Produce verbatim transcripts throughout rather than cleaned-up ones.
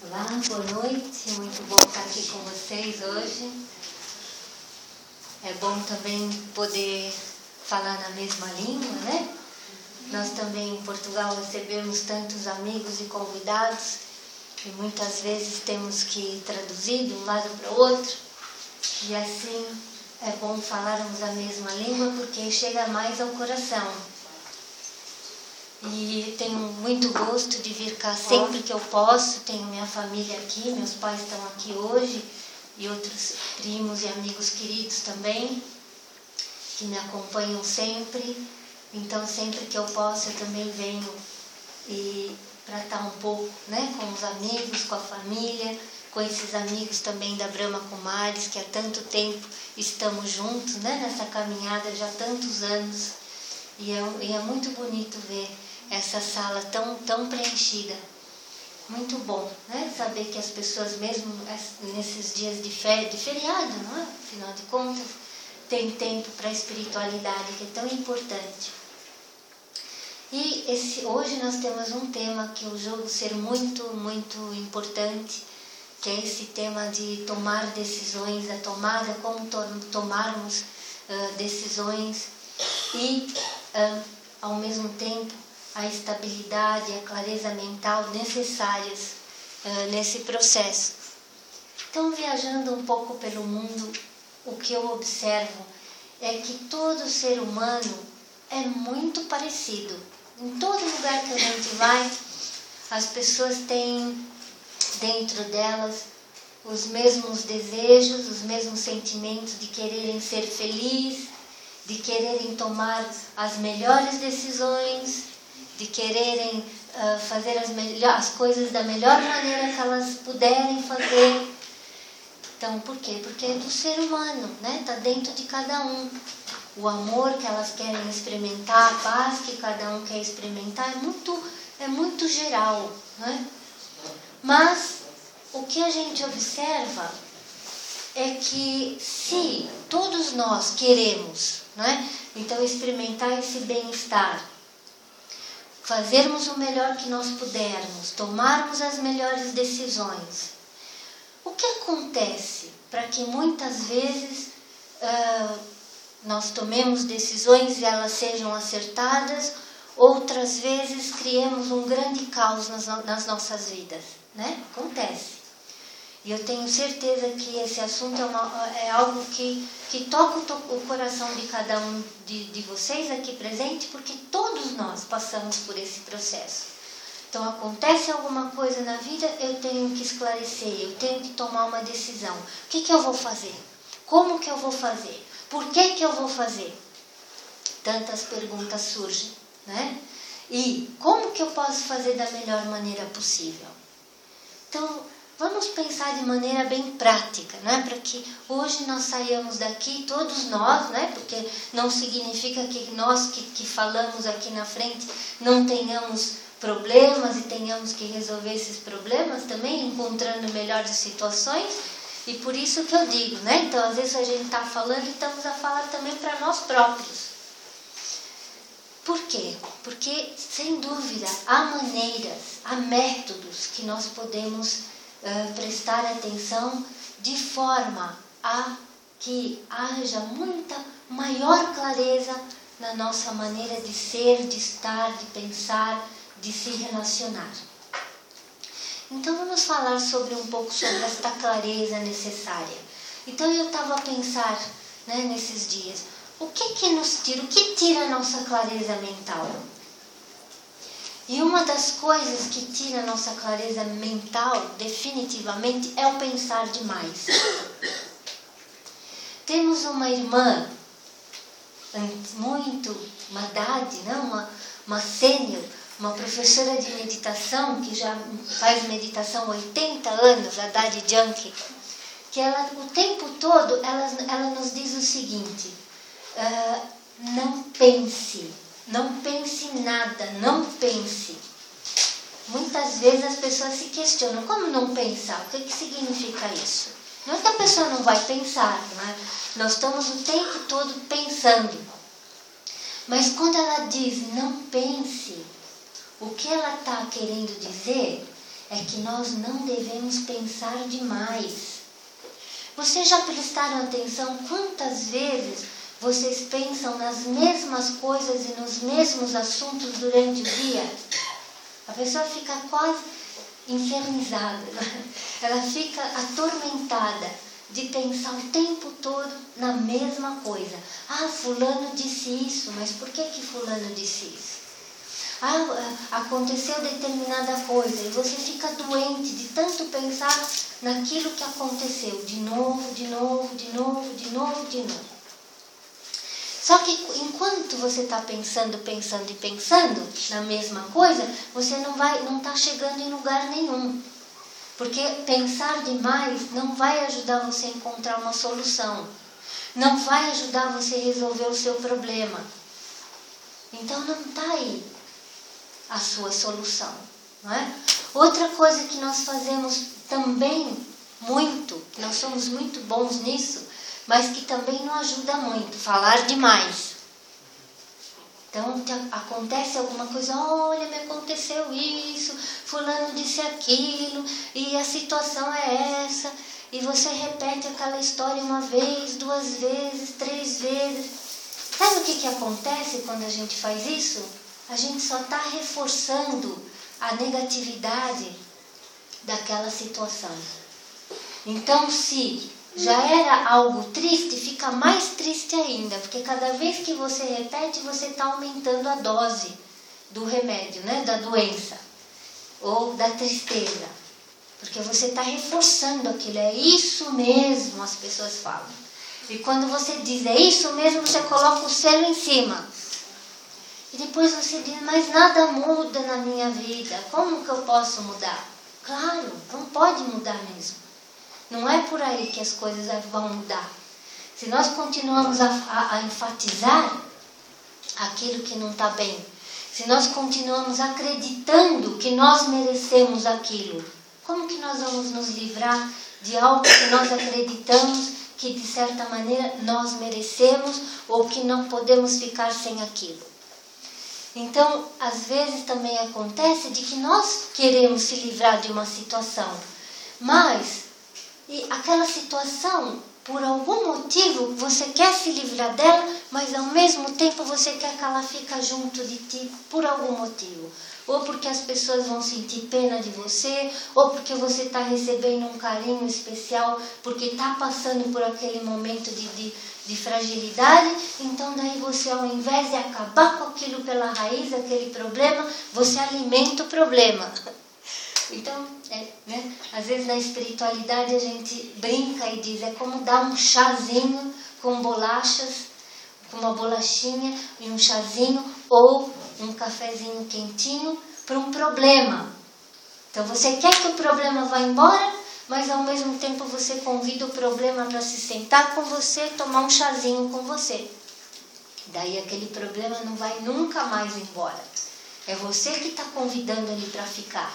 Olá, boa noite, muito bom estar aqui com vocês hoje. É bom também poder falar na mesma língua, né? Nós também em Portugal recebemos tantos amigos e convidados e muitas vezes temos que traduzir de um lado para o outro. E assim é bom falarmos a mesma língua porque chega mais ao coração. E tenho muito gosto de vir cá sempre que eu posso. Tenho minha família aqui, meus pais estão aqui hoje e outros primos e amigos queridos também que me acompanham sempre. Então sempre que eu posso eu também venho e para estar um pouco, né, com os amigos, com a família, com esses amigos também da Brahma Kumaris, que há tanto tempo estamos juntos, né, nessa caminhada já há tantos anos. E é, e é muito bonito ver essa sala tão, tão preenchida. Muito bom, né? Saber que as pessoas, mesmo nesses dias de, fer, de feriado, não é? Afinal de contas, têm tempo para a espiritualidade, que é tão importante. E esse, hoje nós temos um tema que eu julgo ser muito, muito importante, que é esse tema de tomar decisões, a tomada, como to, tomarmos uh, decisões e, uh, ao mesmo tempo, a estabilidade, a clareza mental necessárias uh, nesse processo. Então, viajando um pouco pelo mundo, o que eu observo é que todo ser humano é muito parecido. Em todo lugar que a gente vai, as pessoas têm dentro delas os mesmos desejos, os mesmos sentimentos de quererem ser felizes, de quererem tomar as melhores decisões, de quererem uh, fazer as, as coisas da melhor maneira que elas puderem fazer. Então, por quê? Porque é do ser humano, né? Está dentro de cada um. O amor que elas querem experimentar, a paz que cada um quer experimentar, é muito, é muito geral, né? Mas o que a gente observa é que se todos nós queremos, né? Então, experimentar esse bem-estar, fazermos o melhor que nós pudermos, tomarmos as melhores decisões. O que acontece para que muitas vezes uh, nós tomemos decisões e elas sejam acertadas, outras vezes criemos um grande caos nas, nas nossas vidas, né? Acontece. E eu tenho certeza que esse assunto é, uma, é algo que, que toca o, o coração de cada um de, de vocês aqui presente, porque todos nós passamos por esse processo. Então, acontece alguma coisa na vida, eu tenho que esclarecer, eu tenho que tomar uma decisão. O que, que eu vou fazer? Como que eu vou fazer? Por que, que eu vou fazer? Tantas perguntas surgem, né? E como que eu posso fazer da melhor maneira possível? Então, vamos pensar de maneira bem prática, né? Para que hoje nós saiamos daqui, todos nós, né? Porque não significa que nós que, que falamos aqui na frente não tenhamos problemas e tenhamos que resolver esses problemas também, encontrando melhores situações. E por isso que eu digo, né? Então, às vezes a gente está falando e estamos a falar também para nós próprios. Por quê? Porque, sem dúvida, há maneiras, há métodos que nós podemos Uh, prestar atenção de forma a que haja muita maior clareza na nossa maneira de ser, de estar, de pensar, de se relacionar. Então vamos falar sobre um pouco sobre esta clareza necessária. Então eu estava a pensar, né, nesses dias, o que que nos tira, o que tira a nossa clareza mental? E uma das coisas que tira a nossa clareza mental, definitivamente, é o pensar demais. Temos uma irmã, muito, uma Dade, não? uma, uma sênior, uma professora de meditação, que já faz meditação há oitenta anos, a Dade Junkie, que ela, o tempo todo, ela, ela nos diz o seguinte, uh, não pense. Não pense em nada, não pense. Muitas vezes as pessoas se questionam, como não pensar? O que, que significa isso? Não é que a pessoa não vai pensar, não é? Nós estamos o tempo todo pensando. Mas quando ela diz não pense, o que ela está querendo dizer é que nós não devemos pensar demais. Vocês já prestaram atenção quantas vezes vocês pensam nas mesmas coisas e nos mesmos assuntos durante o dia? A pessoa fica quase infernizada, ela fica atormentada de pensar o tempo todo na mesma coisa. Ah, fulano disse isso, mas por que que fulano disse isso? Ah, aconteceu determinada coisa e você fica doente de tanto pensar naquilo que aconteceu, de novo, de novo, de novo, de novo, de novo. Só que enquanto você está pensando, pensando e pensando na mesma coisa, você não vai, não está chegando em lugar nenhum. Porque pensar demais não vai ajudar você a encontrar uma solução. Não vai ajudar você a resolver o seu problema. Então não está aí a sua solução, não é? Outra coisa que nós fazemos também muito, nós somos muito bons nisso, mas que também não ajuda muito, falar demais. Então acontece alguma coisa, olha, me aconteceu isso, fulano disse aquilo, e a situação é essa, e você repete aquela história uma vez, duas vezes, três vezes. Sabe o que que acontece quando a gente faz isso? A gente só está reforçando a negatividade daquela situação. Então, se já era algo triste, fica mais triste ainda, porque cada vez que você repete, você está aumentando a dose do remédio, né? Da doença ou da tristeza, porque você está reforçando aquilo. É isso mesmo, as pessoas falam. E quando você diz é isso mesmo, você coloca o selo em cima. E depois você diz, mas nada muda na minha vida, como que eu posso mudar? Claro, não pode mudar mesmo. Não é por aí que as coisas vão mudar. Se nós continuamos a, a, a enfatizar aquilo que não está bem, se nós continuamos acreditando que nós merecemos aquilo, como que nós vamos nos livrar de algo que nós acreditamos que de certa maneira nós merecemos ou que não podemos ficar sem aquilo? Então, às vezes também acontece de que nós queremos se livrar de uma situação, mas e aquela situação, por algum motivo, você quer se livrar dela, mas ao mesmo tempo você quer que ela fique junto de ti por algum motivo. Ou porque as pessoas vão sentir pena de você, ou porque você está recebendo um carinho especial, porque está passando por aquele momento de, de, de fragilidade. Então daí você, ao invés de acabar com aquilo pela raiz, aquele problema, você alimenta o problema. Então, é, né? Às vezes na espiritualidade a gente brinca e diz, é como dar um chazinho com bolachas, com uma bolachinha e um chazinho, ou um cafezinho quentinho para um problema. Então você quer que o problema vá embora, mas ao mesmo tempo você convida o problema para se sentar com você, tomar um chazinho com você. Daí aquele problema não vai nunca mais embora. É você que está convidando ele para ficar.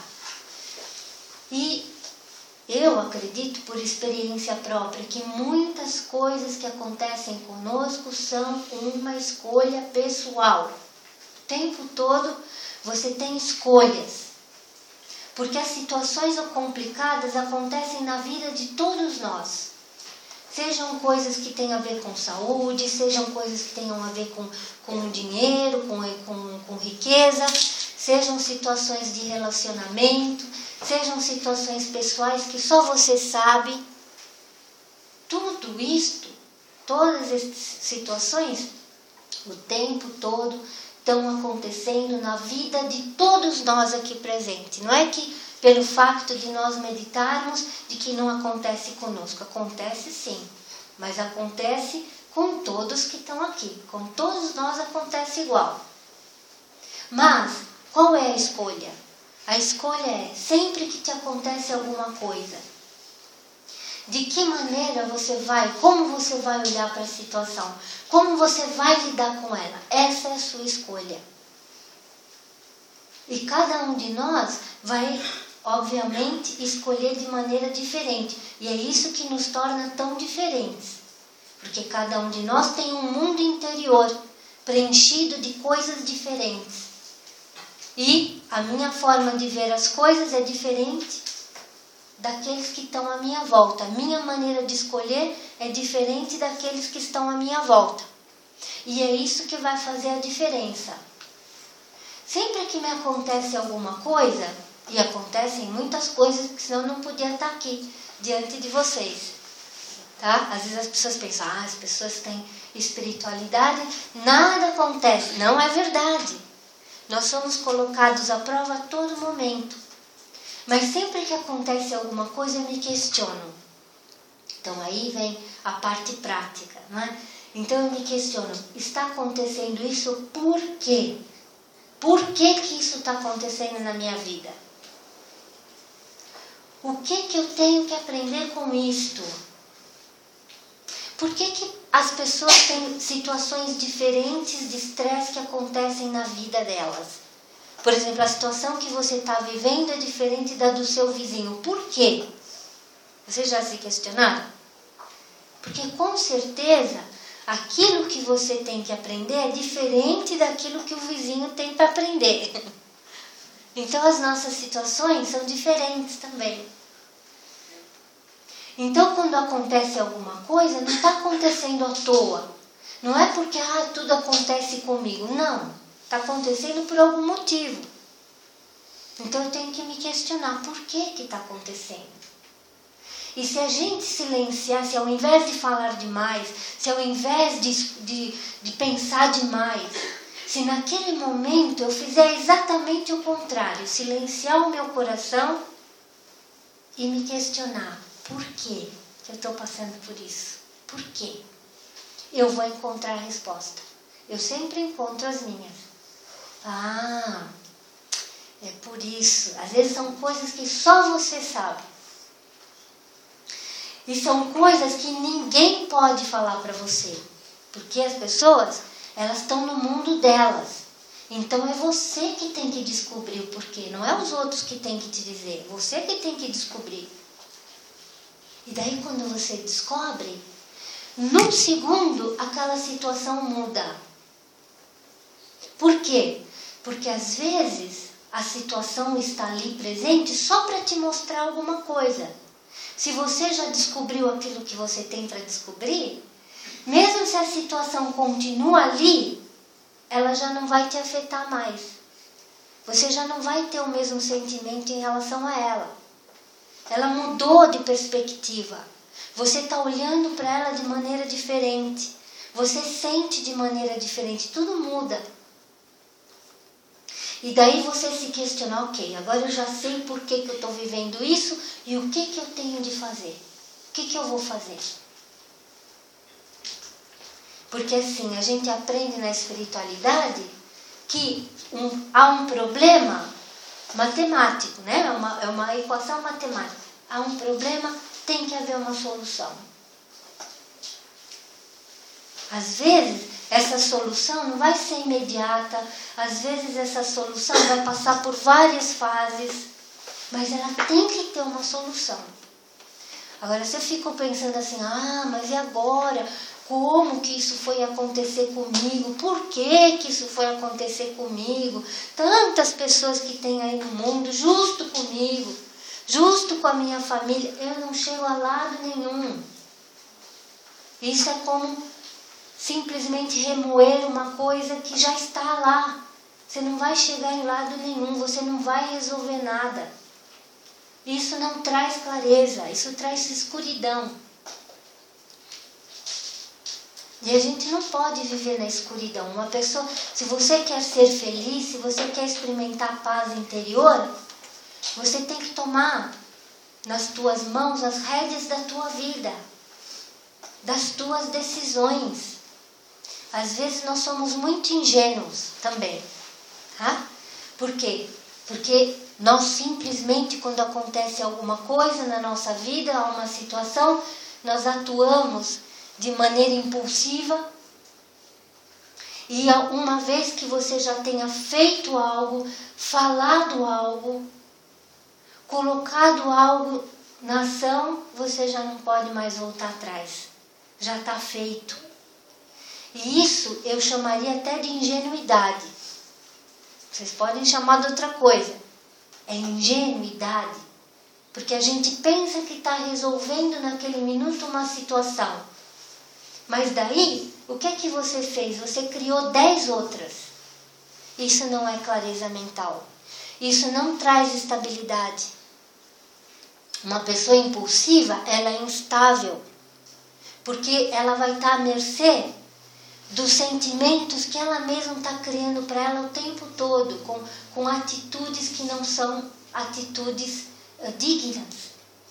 E eu acredito, por experiência própria, que muitas coisas que acontecem conosco são uma escolha pessoal. O tempo todo você tem escolhas. Porque as situações complicadas acontecem na vida de todos nós. Sejam coisas que tenham a ver com saúde, sejam coisas que tenham a ver com, com dinheiro, com, com, com riqueza, sejam situações de relacionamento, sejam situações pessoais que só você sabe. Tudo isto, todas essas situações, o tempo todo, estão acontecendo na vida de todos nós aqui presentes. Não é que pelo fato de nós meditarmos, de que não acontece conosco. Acontece sim, mas acontece com todos que estão aqui. Com todos nós acontece igual. Mas, qual é a escolha? A escolha é, sempre que te acontece alguma coisa, de que maneira você vai, como você vai olhar para a situação, como você vai lidar com ela. Essa é a sua escolha. E cada um de nós vai, obviamente, escolher de maneira diferente. E é isso que nos torna tão diferentes. Porque cada um de nós tem um mundo interior preenchido de coisas diferentes. E a minha forma de ver as coisas é diferente daqueles que estão à minha volta. A minha maneira de escolher é diferente daqueles que estão à minha volta. E é isso que vai fazer a diferença. Sempre que me acontece alguma coisa, e acontecem muitas coisas, porque senão eu não podia estar aqui diante de vocês. Tá? Às vezes as pessoas pensam, ah, as pessoas têm espiritualidade, nada acontece. Não é verdade. Nós somos colocados à prova a todo momento. Mas sempre que acontece alguma coisa, eu me questiono. Então aí vem a parte prática, não é? Então eu me questiono, está acontecendo isso por quê? Por que que isso está acontecendo na minha vida? O que que eu tenho que aprender com isto? Por que que as pessoas têm situações diferentes de estresse que acontecem na vida delas? Por exemplo, a situação que você está vivendo é diferente da do seu vizinho. Por quê? Vocês já se questionaram? Porque com certeza aquilo que você tem que aprender é diferente daquilo que o vizinho tem para aprender. Então as nossas situações são diferentes também. Então quando acontece alguma coisa, não está acontecendo à toa. Não é porque ah, tudo acontece comigo. Não. Está acontecendo por algum motivo. Então eu tenho que me questionar por que que está acontecendo. E se a gente silenciar, se ao invés de falar demais, se ao invés de, de, de pensar demais, se naquele momento eu fizer exatamente o contrário, silenciar o meu coração e me questionar, por que que eu estou passando por isso? Por quê? Eu vou encontrar a resposta. Eu sempre encontro as minhas. Ah, é por isso. Às vezes são coisas que só você sabe. E são coisas que ninguém pode falar para você. Porque as pessoas, elas estão no mundo delas. Então é você que tem que descobrir o porquê. Não é os outros que tem que te dizer. Você que tem que descobrir. E daí quando você descobre, num segundo aquela situação muda. Por quê? Porque às vezes a situação está ali presente só para te mostrar alguma coisa. Se você já descobriu aquilo que você tem para descobrir, mesmo se a situação continua ali, ela já não vai te afetar mais. Você já não vai ter o mesmo sentimento em relação a ela. Ela mudou de perspectiva. Você está olhando para ela de maneira diferente. Você sente de maneira diferente. Tudo muda. E daí você se questiona, ok, agora eu já sei por que, que eu estou vivendo isso e o que, que eu tenho de fazer. O que, que eu vou fazer? Porque assim, a gente aprende na espiritualidade que um, há um problema matemático, né? É uma, é uma equação matemática. Há um problema, tem que haver uma solução. Às vezes, essa solução não vai ser imediata, às vezes essa solução vai passar por várias fases, mas ela tem que ter uma solução. Agora, se eu fico pensando assim, ah, mas e agora? Como que isso foi acontecer comigo? Por que que isso foi acontecer comigo? Tantas pessoas que tem aí no mundo, justo comigo, justo com a minha família, eu não chego a lado nenhum. Isso é como simplesmente remoer uma coisa que já está lá. Você não vai chegar em lado nenhum, você não vai resolver nada. Isso não traz clareza, isso traz escuridão. E a gente não pode viver na escuridão. Uma pessoa, se você quer ser feliz, se você quer experimentar paz interior, você tem que tomar nas tuas mãos as rédeas da tua vida, das tuas decisões. Às vezes nós somos muito ingênuos também. Tá? Por quê? Porque nós simplesmente, quando acontece alguma coisa na nossa vida, uma situação, nós atuamos de maneira impulsiva. E uma vez que você já tenha feito algo, falado algo, colocado algo na ação, você já não pode mais voltar atrás. Já está feito. E isso eu chamaria até de ingenuidade. Vocês podem chamar de outra coisa. É ingenuidade. Porque a gente pensa que está resolvendo naquele minuto uma situação. Mas daí, o que é que você fez? Você criou dez outras. Isso não é clareza mental. Isso não traz estabilidade. Uma pessoa impulsiva, ela é instável. Porque ela vai estar à mercê dos sentimentos que ela mesma está criando para ela o tempo todo, com, com atitudes que não são atitudes uh, dignas.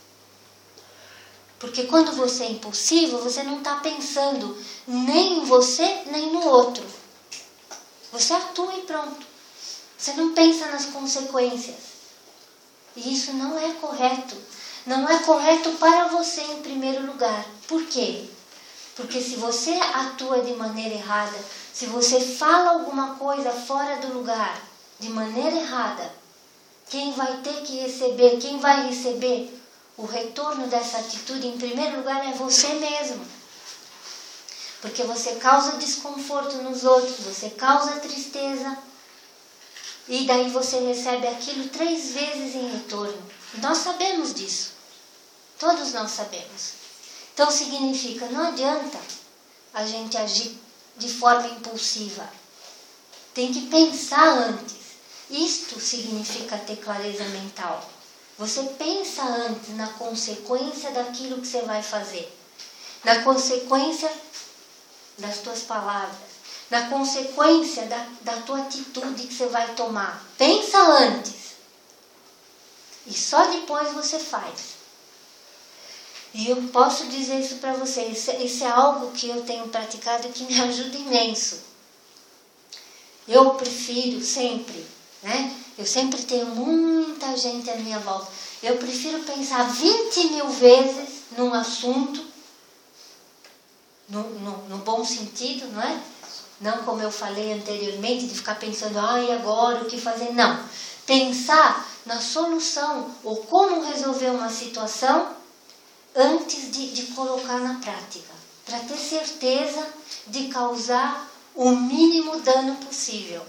Porque quando você é impulsivo, você não está pensando nem em você, nem no outro. Você atua e pronto. Você não pensa nas consequências. E isso não é correto. Não é correto para você em primeiro lugar. Por quê? Porque se você atua de maneira errada, se você fala alguma coisa fora do lugar, de maneira errada, quem vai ter que receber, quem vai receber o retorno dessa atitude, em primeiro lugar, é você mesmo. Porque você causa desconforto nos outros, você causa tristeza, e daí você recebe aquilo três vezes em retorno. Nós sabemos disso. Todos nós sabemos. Então significa, não adianta a gente agir de forma impulsiva. Tem que pensar antes. Isto significa ter clareza mental. Você pensa antes na consequência daquilo que você vai fazer. Na consequência das tuas palavras. Na consequência da, da tua atitude que você vai tomar. Pensa antes. E só depois você faz. E eu posso dizer isso para vocês, isso é algo que eu tenho praticado e que me ajuda imenso. Eu prefiro sempre, né? Eu sempre tenho muita gente à minha volta. Eu prefiro pensar vinte mil vezes num assunto, no, no, no bom sentido, não é? Não como eu falei anteriormente, de ficar pensando, ai, ah, agora o que fazer? Não. Pensar na solução ou como resolver uma situação antes de, de colocar na prática, para ter certeza de causar o mínimo dano possível.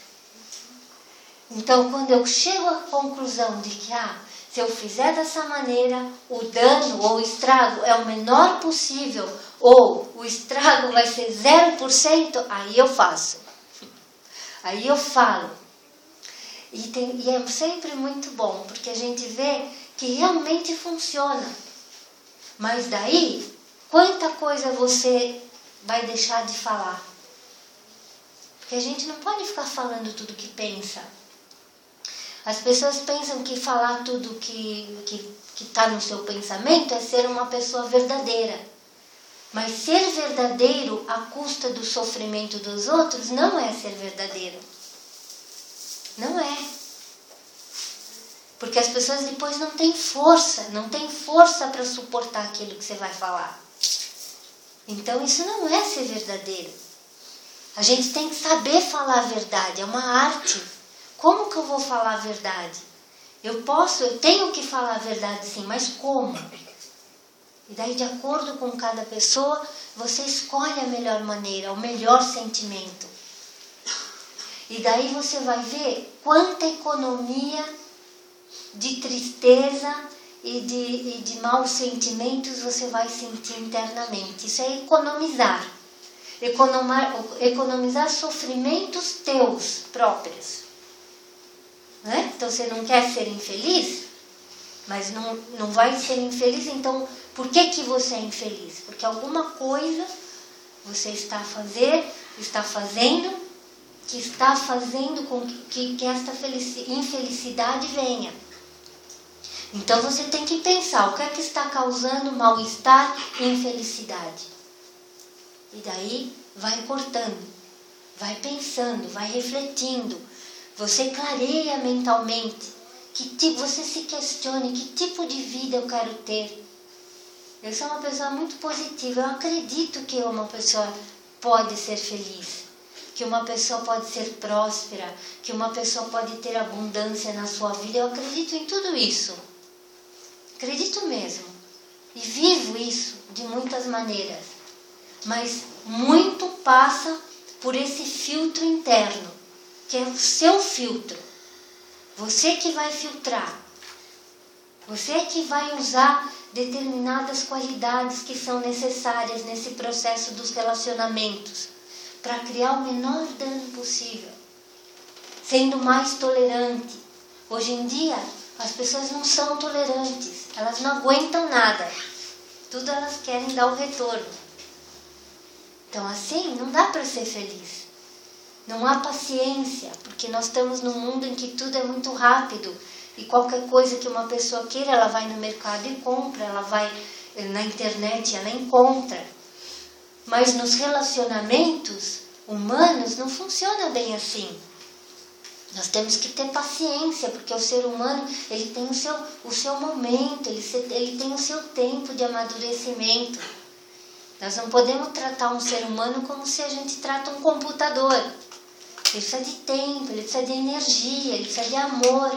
Então, quando eu chego à conclusão de que, ah, se eu fizer dessa maneira, o dano ou o estrago é o menor possível, ou o estrago vai ser zero por cento, aí eu faço. Aí eu falo. E, tem, e é sempre muito bom, porque a gente vê que realmente funciona. Mas daí, quanta coisa você vai deixar de falar? Porque a gente não pode ficar falando tudo que pensa. As pessoas pensam que falar tudo que que que está no seu pensamento é ser uma pessoa verdadeira. Mas ser verdadeiro à custa do sofrimento dos outros não é ser verdadeiro. Não é. Porque as pessoas depois não têm força, não têm força para suportar aquilo que você vai falar. Então isso não é ser verdadeiro. A gente tem que saber falar a verdade, é uma arte. Como que eu vou falar a verdade? Eu posso, eu tenho que falar a verdade sim, mas como? E daí, de acordo com cada pessoa, você escolhe a melhor maneira, o melhor sentimento. E daí você vai ver quanta economia de tristeza e de, e de maus sentimentos você vai sentir internamente. Isso é economizar. Economar, economizar sofrimentos teus próprios. Né? Então você não quer ser infeliz, mas não, não vai ser infeliz, então por que, que você é infeliz? Porque alguma coisa você está a fazer, está fazendo, que está fazendo com que, que, que esta infelicidade venha. Então você tem que pensar o que é que está causando mal-estar e infelicidade. E daí vai cortando, vai pensando, vai refletindo. Você clareia mentalmente. Que tipo, você se questione, que tipo de vida eu quero ter? Eu sou uma pessoa muito positiva. Eu acredito que uma pessoa pode ser feliz. Que uma pessoa pode ser próspera. Que uma pessoa pode ter abundância na sua vida. Eu acredito em tudo isso. Acredito mesmo. E vivo isso de muitas maneiras. Mas muito passa por esse filtro interno. que é o seu filtro. Você que vai filtrar. Você que vai usar determinadas qualidades que são necessárias nesse processo dos relacionamentos para criar o menor dano possível, sendo mais tolerante. Hoje em dia, as pessoas não são tolerantes, elas não aguentam nada, tudo elas querem dar o retorno. Então assim, não dá para ser feliz, não há paciência, porque nós estamos num mundo em que tudo é muito rápido. E qualquer coisa que uma pessoa queira, ela vai no mercado e compra, ela vai na internet e ela encontra. Mas nos relacionamentos humanos não funciona bem assim. Nós temos que ter paciência, porque o ser humano ele tem o seu, o seu momento, ele, ele tem o seu tempo de amadurecimento. Nós não podemos tratar um ser humano como se a gente trata um computador. Ele precisa de tempo, ele precisa de energia, ele precisa de amor.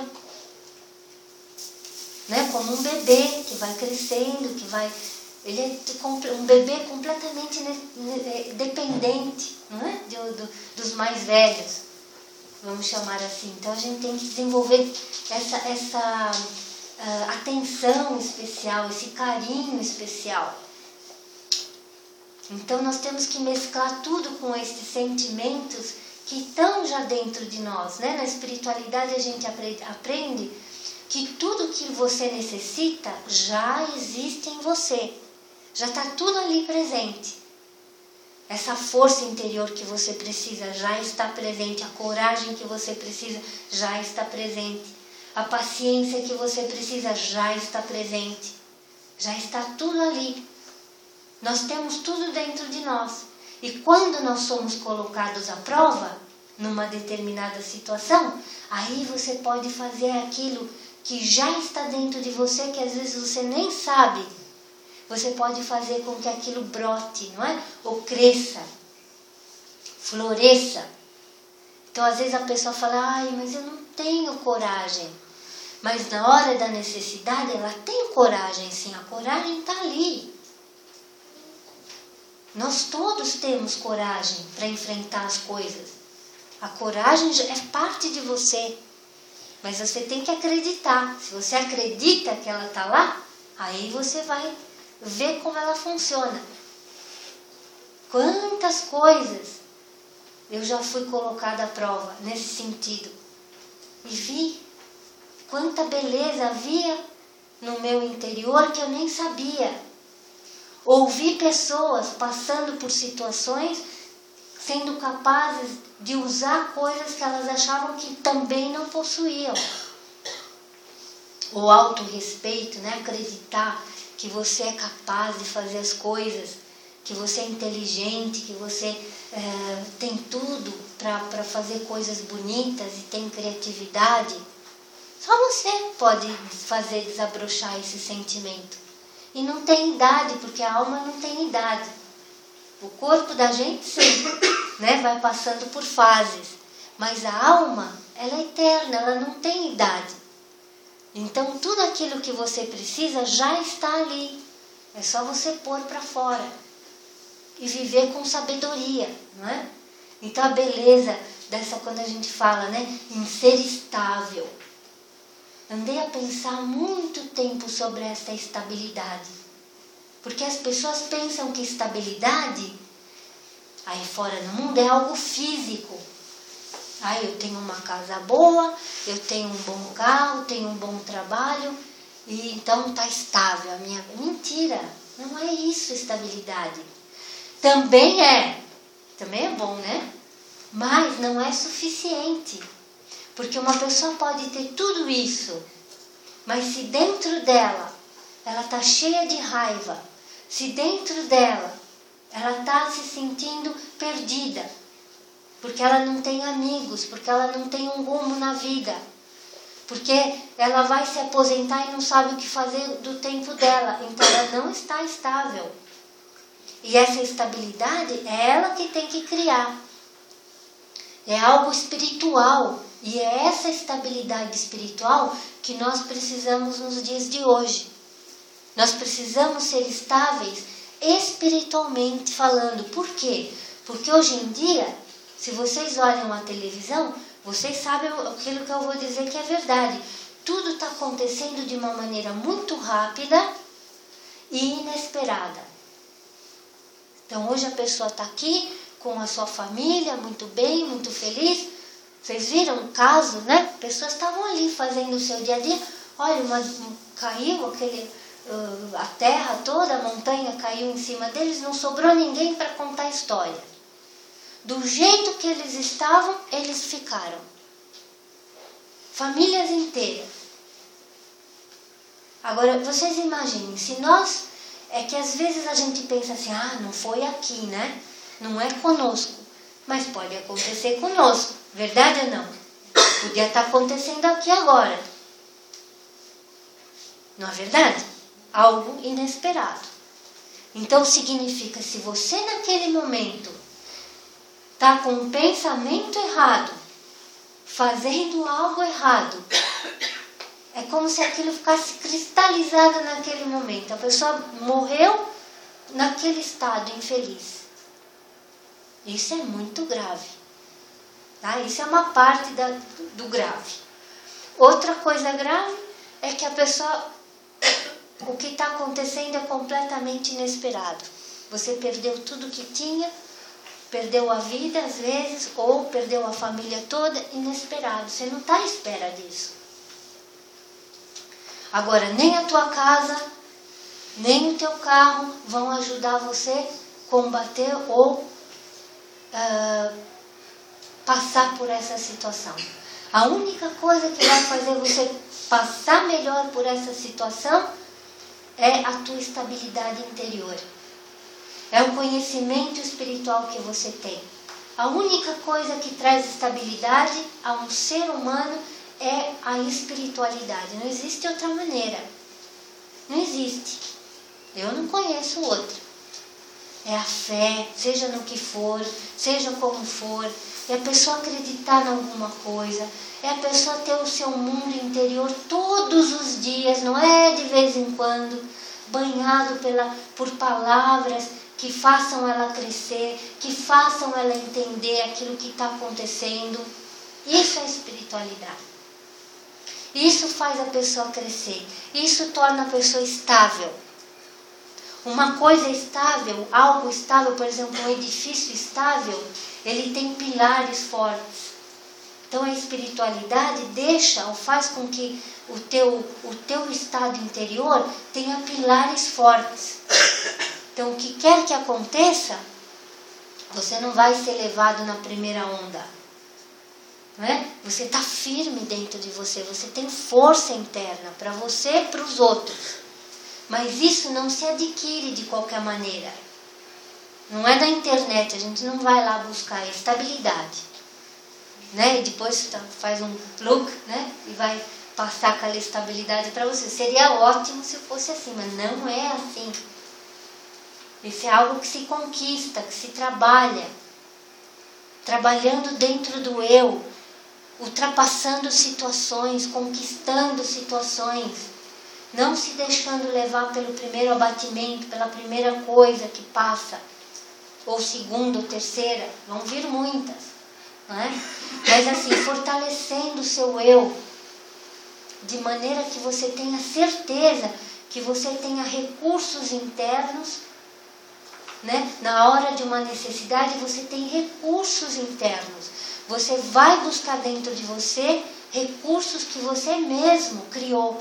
Né? Como um bebê que vai crescendo, que vai... Ele é um bebê completamente dependente, não é? do, do, dos mais velhos, vamos chamar assim. Então a gente tem que desenvolver essa, essa uh, atenção especial, esse carinho especial. Então nós temos que mesclar tudo com esses sentimentos que estão já dentro de nós. Né? Na espiritualidade a gente aprende que tudo que você necessita já existe em você. Já está tudo ali presente. Essa força interior que você precisa já está presente. A coragem que você precisa já está presente. A paciência que você precisa já está presente. Já está tudo ali. Nós temos tudo dentro de nós. E quando nós somos colocados à prova, numa determinada situação, aí você pode fazer aquilo que já está dentro de você, que às vezes você nem sabe. Você pode fazer com que aquilo brote, não é? Ou cresça, floresça. Então às vezes a pessoa fala, ai, mas eu não tenho coragem. Mas na hora da necessidade ela tem coragem sim, a coragem está ali. Nós todos temos coragem para enfrentar as coisas. A coragem é parte de você. Mas você tem que acreditar. Se você acredita que ela está lá, aí você vai ver como ela funciona. Quantas coisas eu já fui colocada à prova nesse sentido. E vi quanta beleza havia no meu interior que eu nem sabia. Ouvi pessoas passando por situações, sendo capazes de usar coisas que elas achavam que também não possuíam. O autorrespeito, né? Acreditar que você é capaz de fazer as coisas, que você é inteligente, que você é, tem tudo para fazer coisas bonitas e tem criatividade. Só você pode fazer desabrochar esse sentimento. E não tem idade, porque a alma não tem idade. O corpo da gente sim, né, vai passando por fases. Mas a alma, ela é eterna, ela não tem idade. Então tudo aquilo que você precisa já está ali. É só você pôr para fora. E viver com sabedoria, não é? Então a beleza dessa, quando a gente fala, né, em ser estável. Andei a pensar muito tempo sobre essa estabilidade. Porque as pessoas pensam que estabilidade, aí fora no mundo, é algo físico. Ah, eu tenho uma casa boa, eu tenho um bom carro, tenho um bom trabalho, e então está estável a minha... Mentira, não é isso estabilidade. Também é, também é bom, né? Mas não é suficiente. Porque uma pessoa pode ter tudo isso, mas se dentro dela ela está cheia de raiva, se dentro dela ela está se sentindo perdida, porque ela não tem amigos, porque ela não tem um rumo na vida, porque ela vai se aposentar e não sabe o que fazer do tempo dela, então ela não está estável. E essa estabilidade é ela que tem que criar. É algo espiritual. E é essa estabilidade espiritual que nós precisamos nos dias de hoje. Nós precisamos ser estáveis espiritualmente falando. Por quê? Porque hoje em dia, se vocês olham a televisão, Vocês sabem aquilo que eu vou dizer que é verdade. Tudo está acontecendo de uma maneira muito rápida e inesperada. Então hoje a pessoa está aqui com a sua família, muito bem, muito feliz. Vocês viram o caso, né? Pessoas estavam ali fazendo o seu dia a dia. Olha, uma, caiu aquele, uh, a terra toda, a montanha caiu em cima deles, não sobrou ninguém para contar a história. Do jeito que eles estavam, eles ficaram. Famílias inteiras. Agora, vocês imaginem, se nós... É que às vezes a gente pensa assim, ah, não foi aqui, né? Não é conosco. Mas pode acontecer conosco. Verdade ou não? Podia estar acontecendo aqui agora. Não é verdade? Algo inesperado. Então significa, se você naquele momento está com um pensamento errado, fazendo algo errado, é como se aquilo ficasse cristalizado naquele momento. A pessoa morreu naquele estado infeliz. Isso é muito grave. Tá? Isso é uma parte da, do grave. Outra coisa grave é que a pessoa, o que está acontecendo é completamente inesperado. Você perdeu tudo que tinha, perdeu a vida às vezes, ou perdeu a família toda, inesperado. Você não está à espera disso. Agora, nem a tua casa, nem o teu carro vão ajudar você a combater ou uh, passar por essa situação. A única coisa que vai fazer você passar melhor por essa situação é a tua estabilidade interior. É o conhecimento espiritual que você tem. A única coisa que traz estabilidade a um ser humano é a espiritualidade. Não existe outra maneira. Não existe. Eu não conheço outra. É a fé, seja no que for, seja como for. É a pessoa acreditar em alguma coisa. É a pessoa ter o seu mundo interior todos os dias, não é de vez em quando, banhado pela, por palavras que façam ela crescer, que façam ela entender aquilo que está acontecendo. Isso é espiritualidade. Isso faz a pessoa crescer. Isso torna a pessoa estável. Uma coisa estável, algo estável, por exemplo, um edifício estável, ele tem pilares fortes. Então a espiritualidade deixa ou faz com que o teu, o teu estado interior tenha pilares fortes. Então o que quer que aconteça, você não vai ser levado na primeira onda. Não é? Você está firme dentro de você, você tem força interna para você e para os outros. Mas isso não se adquire de qualquer maneira. Não é da internet, a gente não vai lá buscar estabilidade. Né? E depois faz um plug, né? E vai passar aquela estabilidade para você. Seria ótimo se fosse assim, mas não é assim. Isso é algo que se conquista, que se trabalha. Trabalhando dentro do eu. Ultrapassando situações, conquistando situações, não se deixando levar pelo primeiro abatimento, pela primeira coisa que passa, ou segunda ou terceira, vão vir muitas, não é? Mas assim, fortalecendo o seu eu, de maneira que você tenha certeza que você tenha recursos internos, né? Na hora de uma necessidade você tem recursos internos. Você vai buscar dentro de você recursos que você mesmo criou.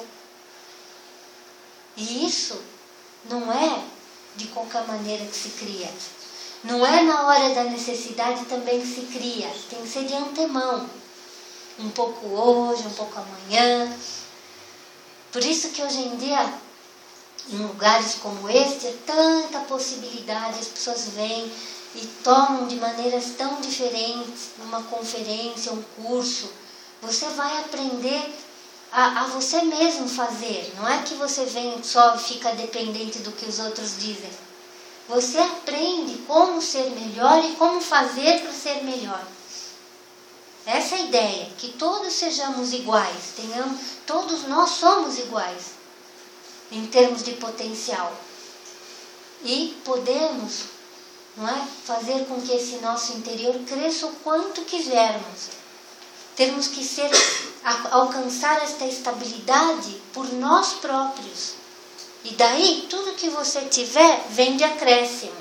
E isso não é de qualquer maneira que se cria. Não é na hora da necessidade também que se cria. Tem que ser de antemão. Um pouco hoje, um pouco amanhã. Por isso que hoje em dia, em lugares como este, é tanta possibilidade, as pessoas vêm e tomam de maneiras tão diferentes, numa conferência, um curso. Você vai aprender a, a você mesmo fazer. Não é que você vem só e fica dependente do que os outros dizem. Você aprende como ser melhor e como fazer para ser melhor. Essa é a ideia, que todos sejamos iguais, tenhamos, todos nós somos iguais, em termos de potencial. E podemos, não é, fazer com que esse nosso interior cresça o quanto quisermos. Temos que ser, alcançar esta estabilidade por nós próprios. E daí, tudo que você tiver, vem de acréscimo.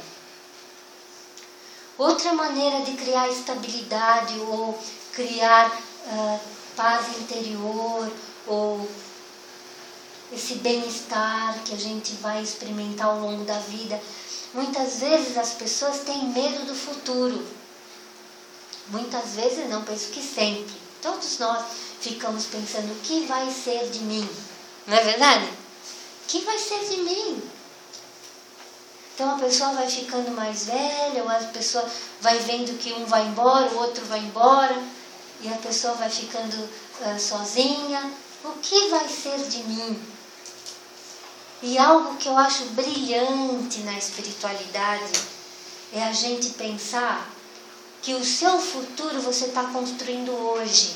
Outra maneira de criar estabilidade ou criar uh, paz interior ou esse bem-estar que a gente vai experimentar ao longo da vida. Muitas vezes as pessoas têm medo do futuro. Muitas vezes não, penso que sempre. Todos nós ficamos pensando, o que vai ser de mim? Não é verdade? O que vai ser de mim? Então a pessoa vai ficando mais velha, ou a pessoa vai vendo que um vai embora, o outro vai embora, e a pessoa vai ficando uh, sozinha. O que vai ser de mim? E algo que eu acho brilhante na espiritualidade é a gente pensar que o seu futuro você está construindo hoje.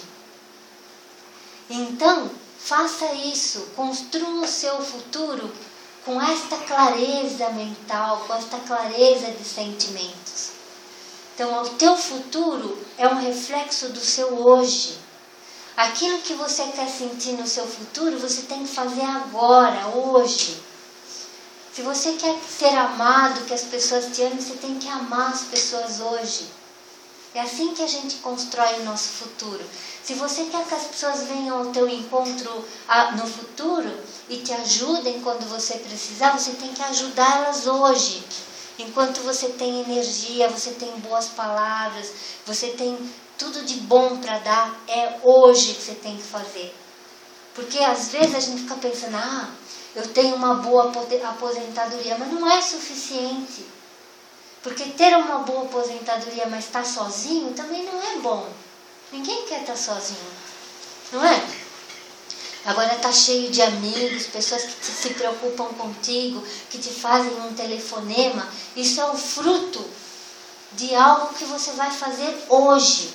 Então, faça isso, construa o seu futuro com esta clareza mental, com esta clareza de sentimentos. Então, o teu futuro é um reflexo do seu hoje. Aquilo que você quer sentir no seu futuro, você tem que fazer agora, hoje. Se você quer ser amado, que as pessoas te amem, você tem que amar as pessoas hoje. É assim que a gente constrói o nosso futuro. Se você quer que as pessoas venham ao teu encontro no futuro e te ajudem quando você precisar, você tem que ajudá-las hoje. Enquanto você tem energia, você tem boas palavras, você tem tudo de bom para dar, é hoje que você tem que fazer. Porque às vezes a gente fica pensando, ah, eu tenho uma boa aposentadoria, mas não é suficiente. Porque ter uma boa aposentadoria, mas estar sozinho, também não é bom. Ninguém quer estar sozinho, não é? Agora está cheio de amigos, pessoas que te, se preocupam contigo, que te fazem um telefonema. Isso é o fruto de algo que você vai fazer hoje.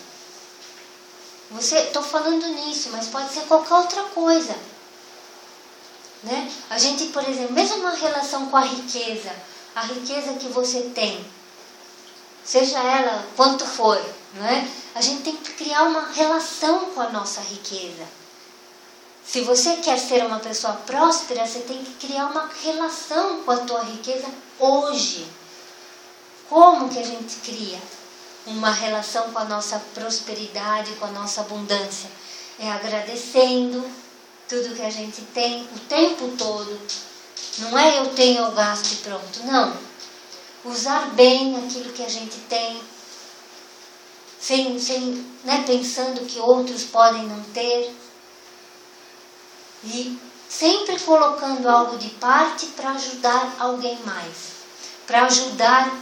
Estou falando nisso, mas pode ser qualquer outra coisa. Né? A gente, por exemplo, mesmo uma relação com a riqueza, a riqueza que você tem, seja ela quanto for, não é? A gente tem que criar uma relação com a nossa riqueza. Se você quer ser uma pessoa próspera, você tem que criar uma relação com a tua riqueza hoje. Como que a gente cria uma relação com a nossa prosperidade, com a nossa abundância? É agradecendo tudo que a gente tem o tempo todo. Não é eu tenho, eu gasto e pronto. Não. Usar bem aquilo que a gente tem, sem, sem, né, pensando que outros podem não ter. E sempre colocando algo de parte para ajudar alguém mais. Para ajudar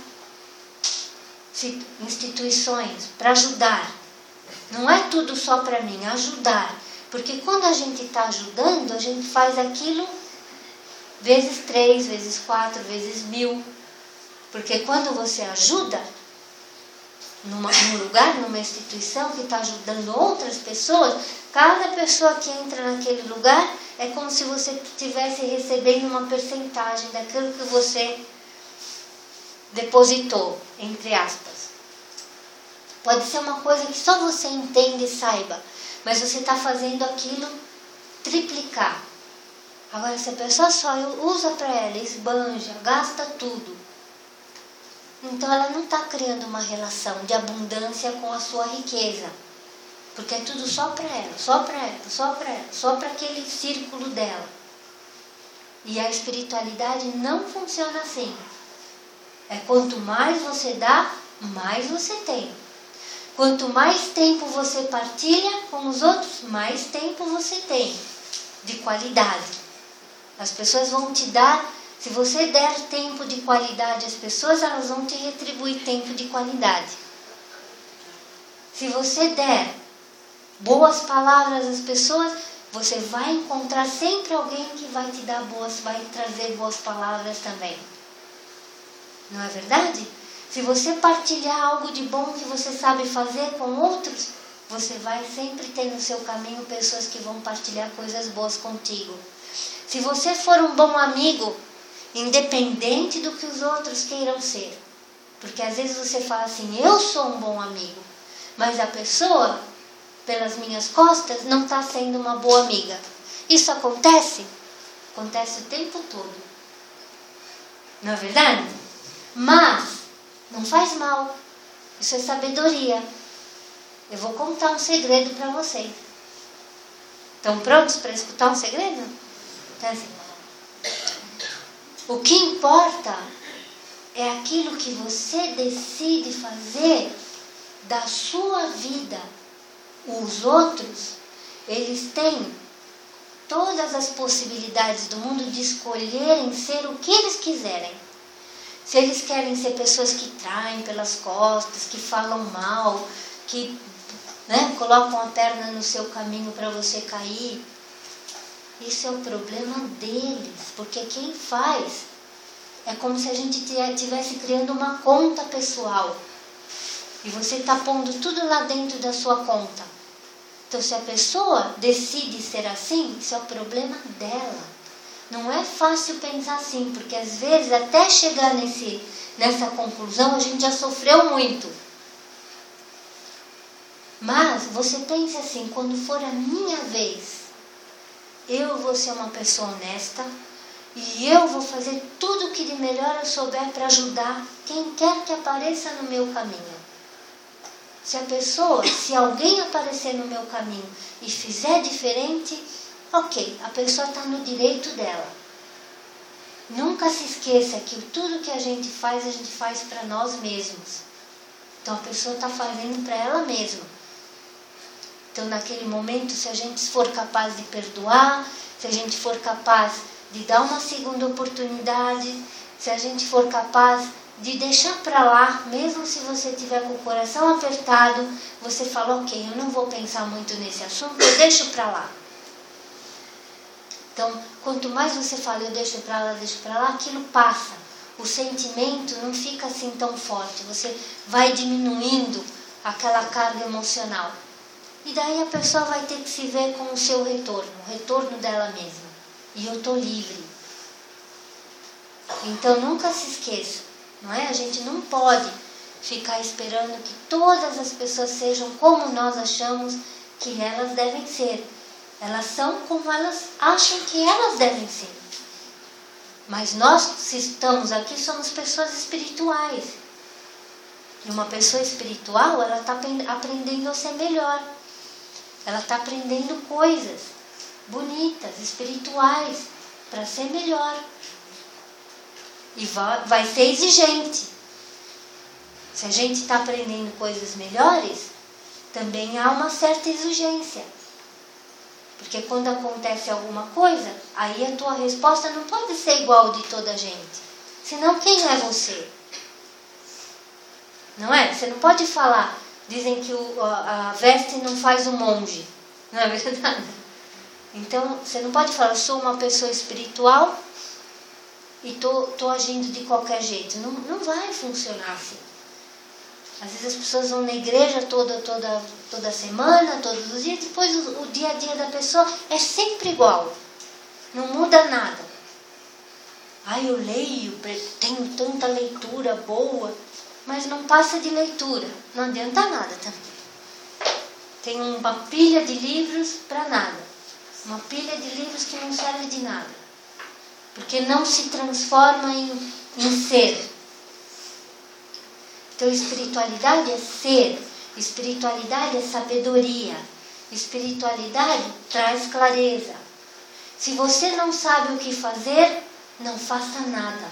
instituições, para ajudar. Não é tudo só para mim, ajudar. Porque quando a gente está ajudando, a gente faz aquilo vezes três, vezes quatro, vezes mil. Porque quando você ajuda numa, num lugar, numa instituição que está ajudando outras pessoas, cada pessoa que entra naquele lugar é como se você estivesse recebendo uma percentagem daquilo que você depositou, entre aspas. Pode ser uma coisa que só você entende e saiba, mas você está fazendo aquilo triplicar. Agora, se a pessoa só usa para ela, esbanja, gasta tudo, então ela não está criando uma relação de abundância com a sua riqueza. Porque é tudo só para ela, só para ela, só para ela, só para aquele círculo dela. E a espiritualidade não funciona assim. É quanto mais você dá, mais você tem. Quanto mais tempo você partilha com os outros, mais tempo você tem de qualidade. As pessoas vão te dar, se você der tempo de qualidade às pessoas, elas vão te retribuir tempo de qualidade. Se você der boas palavras às pessoas, você vai encontrar sempre alguém que vai te dar boas, vai trazer boas palavras também. Não é verdade? Se você partilhar algo de bom que você sabe fazer com outros, você vai sempre ter no seu caminho pessoas que vão partilhar coisas boas contigo. Se você for um bom amigo, independente do que os outros queiram ser, porque às vezes você fala assim, eu sou um bom amigo, mas a pessoa pelas minhas costas não está sendo uma boa amiga. Isso acontece? Acontece o tempo todo. Não é verdade? Mas não faz mal. Isso é sabedoria. Eu vou contar um segredo para vocês. Estão prontos para escutar um segredo? Então, assim, o que importa é aquilo que você decide fazer da sua vida. Os outros, eles têm todas as possibilidades do mundo de escolherem ser o que eles quiserem. Se eles querem ser pessoas que traem pelas costas, que falam mal, que, né, colocam a perna no seu caminho para você cair, isso é o problema deles, porque quem faz é como se a gente estivesse criando uma conta pessoal e você está pondo tudo lá dentro da sua conta. Então, se a pessoa decide ser assim, isso é o problema dela. Não é fácil pensar assim, porque às vezes até chegar nesse, nessa conclusão a gente já sofreu muito. Mas você pense assim, quando for a minha vez, eu vou ser uma pessoa honesta e eu vou fazer tudo o que de melhor eu souber para ajudar quem quer que apareça no meu caminho. Se a pessoa, se alguém aparecer no meu caminho e fizer diferente, ok, a pessoa está no direito dela. Nunca se esqueça que tudo que a gente faz, a gente faz para nós mesmos. Então a pessoa está fazendo para ela mesma. Então naquele momento, se a gente for capaz de perdoar, se a gente for capaz de dar uma segunda oportunidade, se a gente for capaz de deixar para lá, mesmo se você tiver com o coração apertado, você fala, ok, eu não vou pensar muito nesse assunto, eu deixo para lá. Então, quanto mais você fala, eu deixo para lá, eu deixo para lá, aquilo passa. O sentimento não fica assim tão forte, você vai diminuindo aquela carga emocional. E daí a pessoa vai ter que se ver com o seu retorno, o retorno dela mesma. E eu estou livre. Então nunca se esqueça, não é? A gente não pode ficar esperando que todas as pessoas sejam como nós achamos que elas devem ser. Elas são como elas acham que elas devem ser. Mas nós, se estamos aqui, somos pessoas espirituais. E uma pessoa espiritual, ela está aprendendo a ser melhor. Ela está aprendendo coisas bonitas, espirituais, para ser melhor. E vai, vai ser exigente. Se a gente está aprendendo coisas melhores, também há uma certa exigência. Porque quando acontece alguma coisa, aí a tua resposta não pode ser igual de toda a gente. Senão quem é você? Não é? Você não pode falar, dizem que o, a, a veste não faz o monge. Não é verdade? Então, você não pode falar, eu sou uma pessoa espiritual e tô, tô agindo de qualquer jeito. Não, não vai funcionar assim. Às vezes as pessoas vão na igreja toda, toda, toda semana, todos os dias, depois o, o dia a dia da pessoa é sempre igual. Não muda nada. Ah, eu leio, tenho tanta leitura boa, mas não passa de leitura. Não adianta nada também. Tem uma pilha de livros para nada. Uma pilha de livros que não serve de nada. Porque não se transforma em, em ser. Então, espiritualidade é ser. Espiritualidade é sabedoria. Espiritualidade traz clareza. Se você não sabe o que fazer, não faça nada.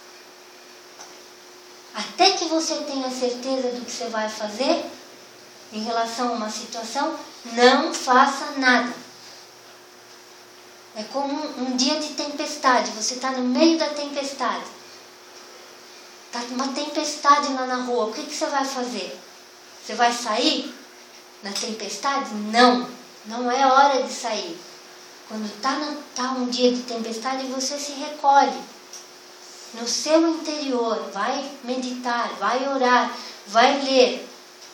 Até que você tenha certeza do que você vai fazer em relação a uma situação, não faça nada. É como um, um dia de tempestade. Você está no meio da tempestade. Está uma tempestade lá na rua. O que, que você vai fazer? Você vai sair na tempestade? Não. Não é hora de sair. Quando está tá um dia de tempestade, você se recolhe. No seu interior. Vai meditar, vai orar, vai ler.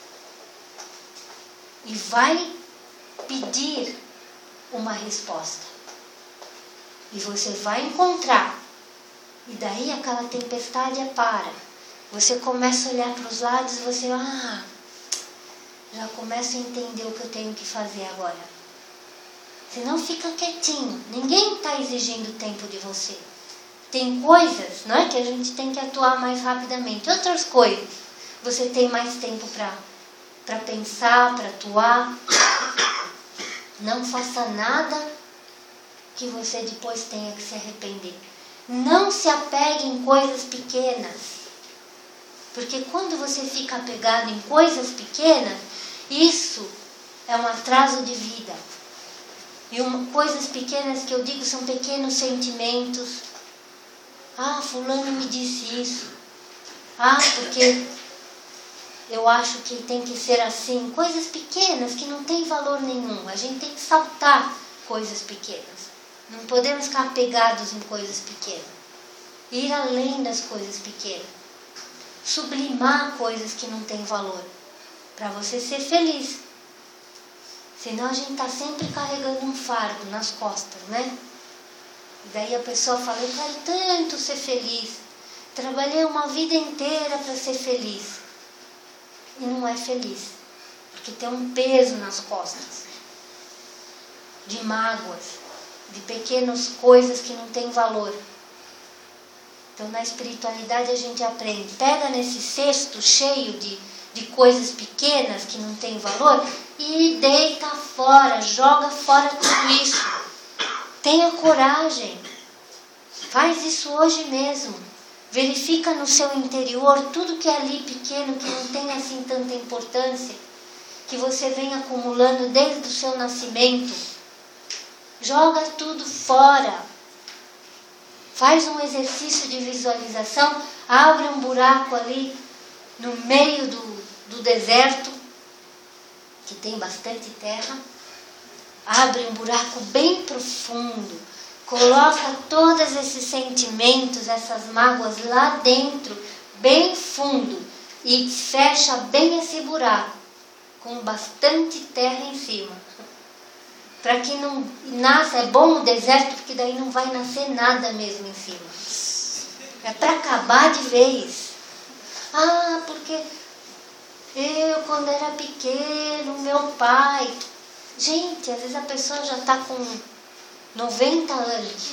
E vai pedir uma resposta. E você vai encontrar. E daí aquela tempestade para. Você começa a olhar para os lados e você, ah, já começo a entender o que eu tenho que fazer agora. Senão fica quietinho. Ninguém está exigindo tempo de você. Tem coisas, não é, que a gente tem que atuar mais rapidamente. Outras coisas, você tem mais tempo para para pensar, para atuar. Não faça nada que você depois tenha que se arrepender. Não se apegue em coisas pequenas. Porque quando você fica apegado em coisas pequenas, isso é um atraso de vida. E uma, coisas pequenas que eu digo são pequenos sentimentos. Ah, fulano me disse isso. Ah, porque eu acho que tem que ser assim. Coisas pequenas que não tem valor nenhum. A gente tem que saltar coisas pequenas. Não podemos ficar apegados em coisas pequenas. Ir além das coisas pequenas. Sublimar coisas que não têm valor. Para você ser feliz. Senão a gente está sempre carregando um fardo nas costas, né? E daí a pessoa fala, eu quero tanto ser feliz. Trabalhei uma vida inteira para ser feliz. E não é feliz. Porque tem um peso nas costas. De mágoas. De pequenas coisas que não têm valor. Então na espiritualidade a gente aprende. Pega nesse cesto cheio de, de coisas pequenas que não têm valor e deita fora, joga fora tudo isso. Tenha coragem. Faz isso hoje mesmo. Verifica no seu interior tudo que é ali pequeno, que não tem assim tanta importância, que você vem acumulando desde o seu nascimento. Joga tudo fora. Faz um exercício de visualização, abre um buraco ali no meio do, do deserto, que tem bastante terra. Abre um buraco bem profundo. Coloca todos esses sentimentos, essas mágoas lá dentro, bem fundo. E fecha bem esse buraco, com bastante terra em cima. Para que não nasça, é bom o deserto, porque daí não vai nascer nada mesmo em cima. É para acabar de vez. Ah, porque eu quando era pequeno, meu pai... Gente, às vezes a pessoa já está com noventa anos,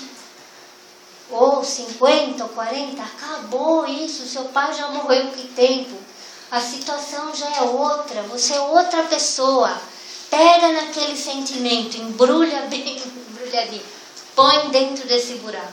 ou cinquenta, ou quarenta, acabou isso, seu pai já morreu, que tempo, a situação já é outra, você é outra pessoa. Pega naquele sentimento, embrulha bem, embrulhadinho, põe dentro desse buraco.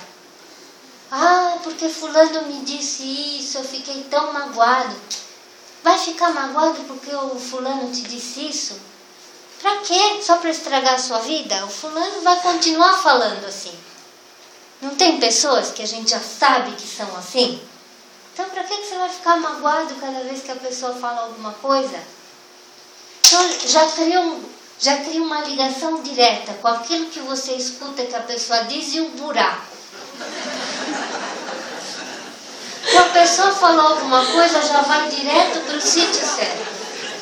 Ah, porque fulano me disse isso, eu fiquei tão magoado. Vai ficar magoado porque o fulano te disse isso? Pra quê? Só para estragar a sua vida? O fulano vai continuar falando assim. Não tem pessoas que a gente já sabe que são assim? Então pra que você vai ficar magoado cada vez que a pessoa fala alguma coisa? Então já cria, um, já cria uma ligação direta com aquilo que você escuta que a pessoa diz e o buraco. Se a pessoa falou alguma coisa, já vai direto para o sítio certo.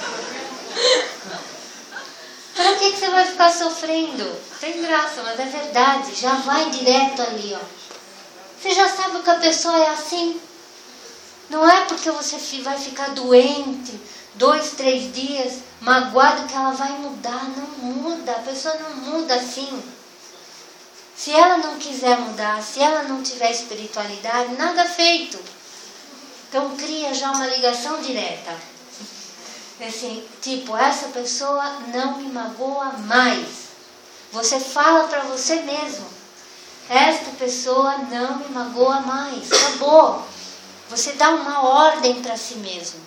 Para que, que você vai ficar sofrendo? Tem graça, mas é verdade. Já vai direto ali, ó. Você já sabe que a pessoa é assim. Não é porque você vai ficar doente, dois, três dias, magoado, que ela vai mudar. Não muda. A pessoa não muda assim. Se ela não quiser mudar, se ela não tiver espiritualidade, nada feito. Então cria já uma ligação direta. Assim, tipo, essa pessoa não me magoa mais. Você fala para você mesmo. Esta pessoa não me magoa mais. Acabou. Você dá uma ordem para si mesmo.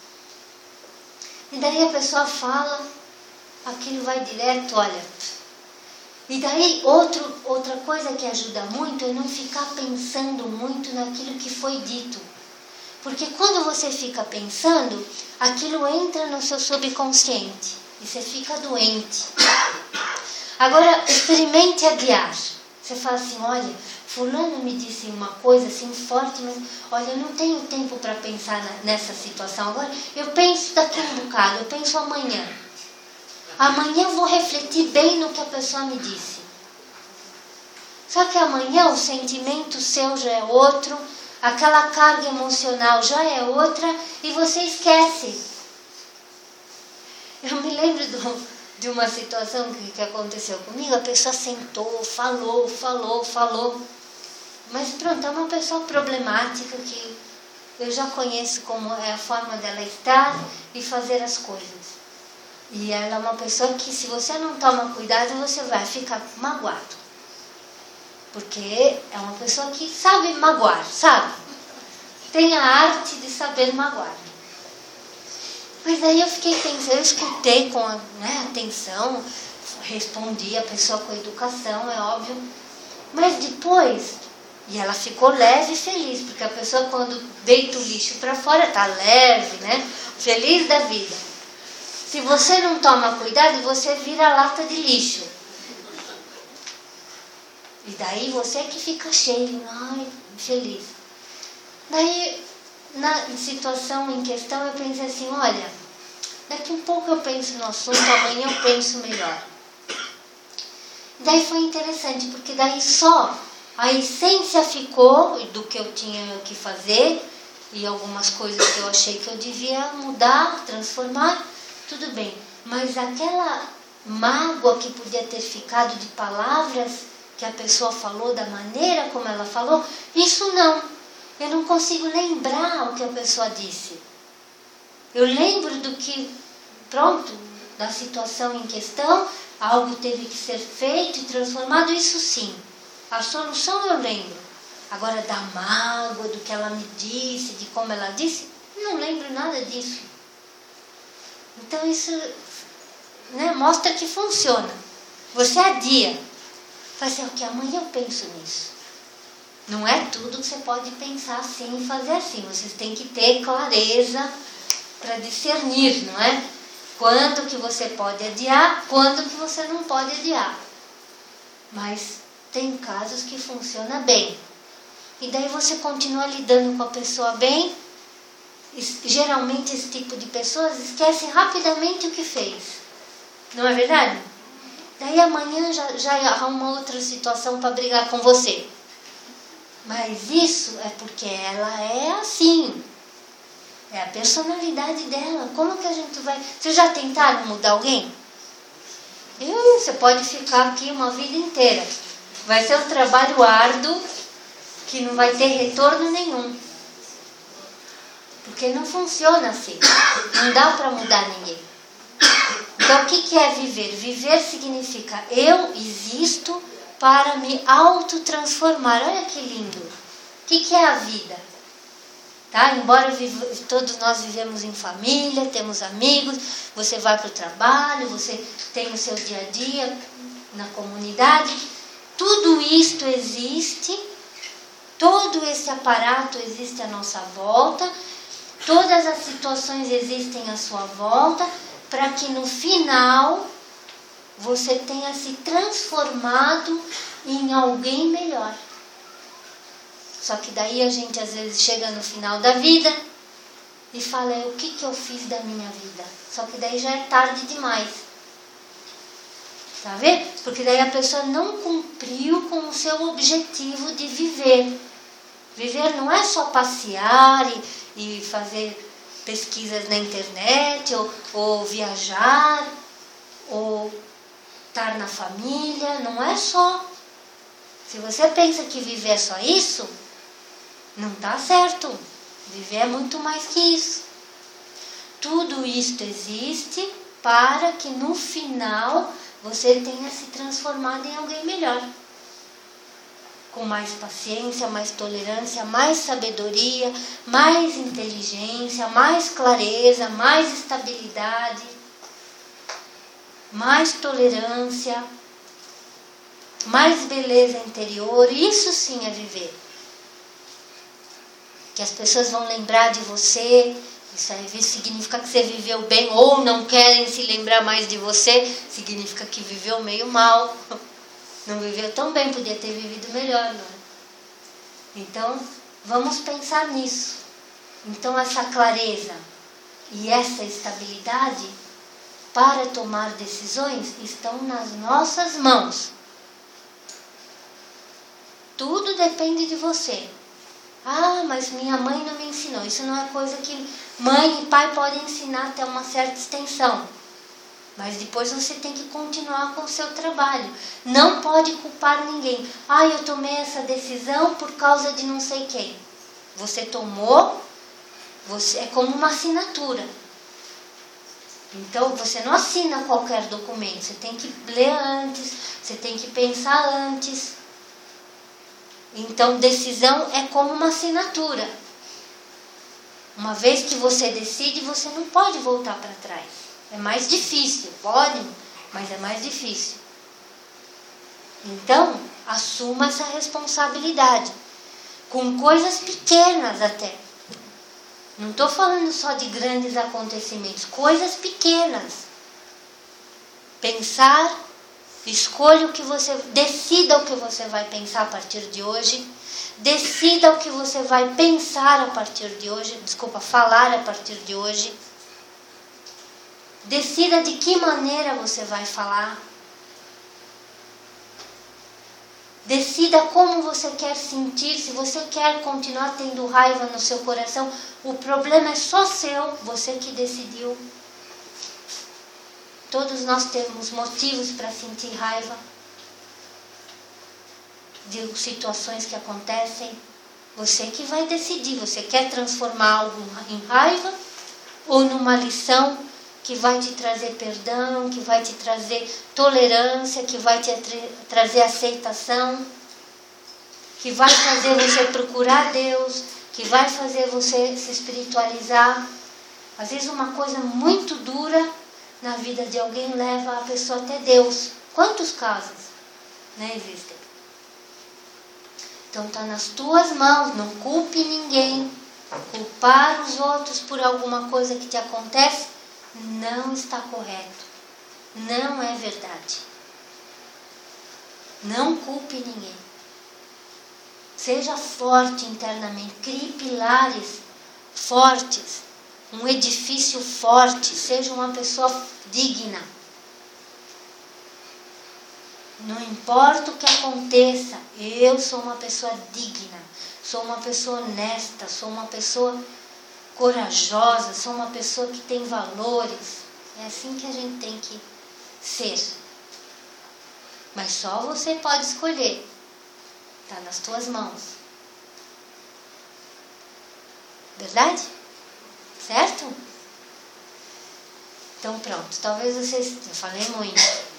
E daí a pessoa fala, aquilo vai direto, olha. E daí outro, outra coisa que ajuda muito é não ficar pensando muito naquilo que foi dito. Porque quando você fica pensando, aquilo entra no seu subconsciente e você fica doente. Agora, experimente adiar. Você fala assim, olha, fulano me disse uma coisa assim forte, mas olha, eu não tenho tempo para pensar nessa situação. Agora, eu penso daqui a um bocado, eu penso amanhã. Amanhã eu vou refletir bem no que a pessoa me disse. Só que amanhã o sentimento seu já é outro, aquela carga emocional já é outra e você esquece. Eu me lembro do, de uma situação que, que aconteceu comigo. A pessoa sentou, falou, falou, falou. Mas pronto, é uma pessoa problemática que eu já conheço como é a forma dela estar e fazer as coisas. E ela é uma pessoa que, se você não toma cuidado, você vai ficar magoado. Porque é uma pessoa que sabe magoar, sabe? Tem a arte de saber magoar. Mas aí eu fiquei pensando, eu escutei com a, né, atenção, respondi a pessoa com educação, é óbvio. Mas depois, e ela ficou leve e feliz, porque a pessoa quando deita o lixo para fora está leve, né? Feliz da vida. Se você não toma cuidado, você vira lata de lixo. E daí você que fica cheio, ai, feliz. Daí, na situação em questão, eu pensei assim, olha, daqui um pouco eu penso no assunto, amanhã eu penso melhor. Daí foi interessante, porque daí só a essência ficou do que eu tinha que fazer, e algumas coisas que eu achei que eu devia mudar, transformar, tudo bem. Mas aquela mágoa que podia ter ficado de palavras que a pessoa falou, da maneira como ela falou, isso não. Eu não consigo lembrar o que a pessoa disse. Eu lembro do que, pronto, da situação em questão, algo teve que ser feito e transformado, isso sim. A solução eu lembro. Agora, da mágoa, do que ela me disse, de como ela disse, não lembro nada disso. Então isso, né, mostra que funciona. Você adia. Faz assim, ok, amanhã eu penso nisso. Não é tudo que você pode pensar assim e fazer assim. Vocês têm que ter clareza para discernir, não é? Quando que você pode adiar, quando que você não pode adiar. Mas tem casos que funciona bem. E daí você continua lidando com a pessoa bem. E, geralmente esse tipo de pessoas esquecem rapidamente o que fez. Não é verdade? Daí amanhã já, já arruma outra situação para brigar com você. Mas isso é porque ela é assim. É a personalidade dela. Como que a gente vai... Vocês já tentaram mudar alguém? Eu, você pode ficar aqui uma vida inteira. Vai ser um trabalho árduo que não vai ter retorno nenhum. Porque não funciona assim. Não dá para mudar ninguém. Então, o que, que é viver? Viver significa eu existo para me autotransformar. Olha que lindo. O que, que é a vida? Tá? Embora vivo, todos nós vivemos em família, temos amigos, você vai para o trabalho, você tem o seu dia a dia na comunidade. Tudo isto existe, todo esse aparato existe à nossa volta, todas as situações existem à sua volta, para que no final você tenha se transformado em alguém melhor. Só que daí a gente às vezes chega no final da vida e fala, o que, que eu fiz da minha vida? Só que daí já é tarde demais. Tá vendo? Porque daí a pessoa não cumpriu com o seu objetivo de viver. Viver não é só passear e, e fazer pesquisas na internet, ou, ou viajar, ou estar na família, não é só. Se você pensa que viver é só isso, não está certo. Viver é muito mais que isso. Tudo isto existe para que no final você tenha se transformado em alguém melhor. Com mais paciência, mais tolerância, mais sabedoria, mais inteligência, mais clareza, mais estabilidade, mais tolerância, mais beleza interior. Isso sim é viver. Que as pessoas vão lembrar de você. Isso aí significa que você viveu bem, ou não querem se lembrar mais de você, significa que viveu meio mal. Não viveu tão bem, podia ter vivido melhor, não é? Então, vamos pensar nisso. Então, essa clareza e essa estabilidade para tomar decisões estão nas nossas mãos. Tudo depende de você. Ah, mas minha mãe não me ensinou. Isso não é coisa que mãe e pai podem ensinar até uma certa extensão. Mas depois você tem que continuar com o seu trabalho. Não pode culpar ninguém. Ah, eu tomei essa decisão por causa de não sei quem. Você tomou, você, é como uma assinatura. Então, você não assina qualquer documento. Você tem que ler antes, você tem que pensar antes. Então, decisão é como uma assinatura. Uma vez que você decide, você não pode voltar para trás. É mais difícil, pode, mas é mais difícil. Então, assuma essa responsabilidade. Com coisas pequenas até. Não estou falando só de grandes acontecimentos, coisas pequenas. Pensar, escolha o que você, decida o que você vai pensar a partir de hoje, decida o que você vai pensar a partir de hoje, desculpa, falar a partir de hoje, decida de que maneira você vai falar, decida como você quer sentir. Se você quer continuar tendo raiva no seu coração, o problema é só seu, você que decidiu. Todos nós temos motivos para sentir raiva de situações que acontecem. Você que vai decidir, você quer transformar algo em raiva ou numa lição que vai te trazer perdão, que vai te trazer tolerância, que vai te tra- trazer aceitação, que vai fazer você procurar Deus, que vai fazer você se espiritualizar. Às vezes uma coisa muito dura na vida de alguém leva a pessoa até Deus. Quantos casos, né, existem? Então está nas tuas mãos, não culpe ninguém. Culpar os outros por alguma coisa que te acontece não está correto. Não é verdade. Não culpe ninguém. Seja forte internamente. Crie pilares fortes. Um edifício forte. Seja uma pessoa digna. Não importa o que aconteça, eu sou uma pessoa digna. Sou uma pessoa honesta. Sou uma pessoa corajosa. Sou uma pessoa que tem valores. É assim que a gente tem que ser. Mas só você pode escolher. Está nas tuas mãos. Verdade? Certo? Então pronto. Talvez vocês... Eu falei muito.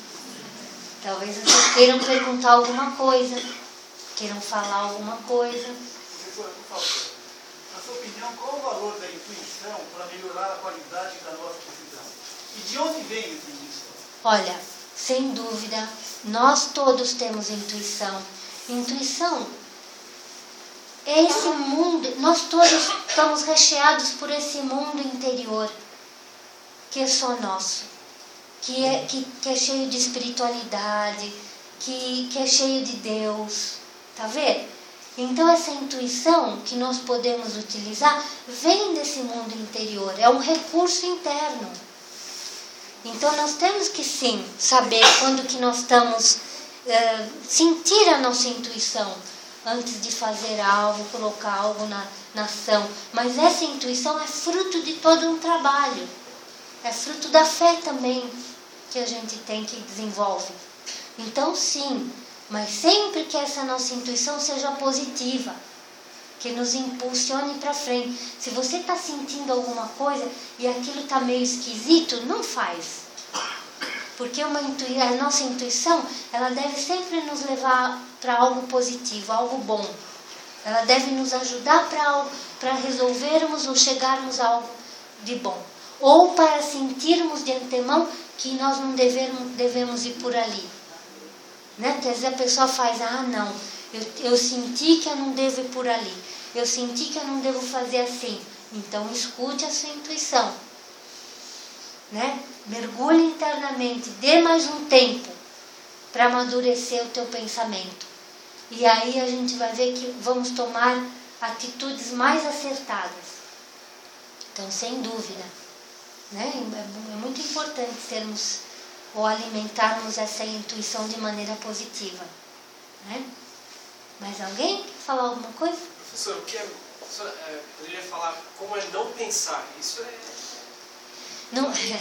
Talvez vocês queiram perguntar alguma coisa. Queiram falar alguma coisa. Professora, por favor. Na sua opinião, qual o valor da intuição para melhorar a qualidade da nossa decisão? E de onde vem essa intuição? Olha, sem dúvida, nós todos temos intuição. Intuição é esse mundo, nós todos estamos recheados por esse mundo interior, que é só nosso, que é, que, que é cheio de espiritualidade, que, que é cheio de Deus, tá vendo? Então essa intuição que nós podemos utilizar vem desse mundo interior, é um recurso interno. Então nós temos que sim saber quando que nós estamos, é, sentir a nossa intuição antes de fazer algo, colocar algo na, na ação. Mas essa intuição é fruto de todo um trabalho, é fruto da fé também que a gente tem, que desenvolve. Então sim, mas sempre que essa nossa intuição seja positiva, que nos impulsione para frente. Se você está sentindo alguma coisa e aquilo está meio esquisito, não faz. Porque uma intui- a nossa intuição, ela deve sempre nos levar para algo positivo, algo bom. Ela deve nos ajudar para para resolvermos ou chegarmos a algo de bom. Ou para sentirmos de antemão que nós não devemos, devemos ir por ali. Né? Porque às vezes a pessoa faz, ah não, eu, eu senti que eu não devo ir por ali. Eu senti que eu não devo fazer assim. Então escute a sua intuição. Né? Mergulhe internamente, dê mais um tempo para amadurecer o teu pensamento. E aí a gente vai ver que vamos tomar atitudes mais acertadas. Então, sem dúvida, né? É muito importante termos ou alimentarmos essa intuição de maneira positiva. Né? Mais alguém quer falar alguma coisa? Professor, o que é, professor, é, poderia falar como é não pensar? Isso é... Não, você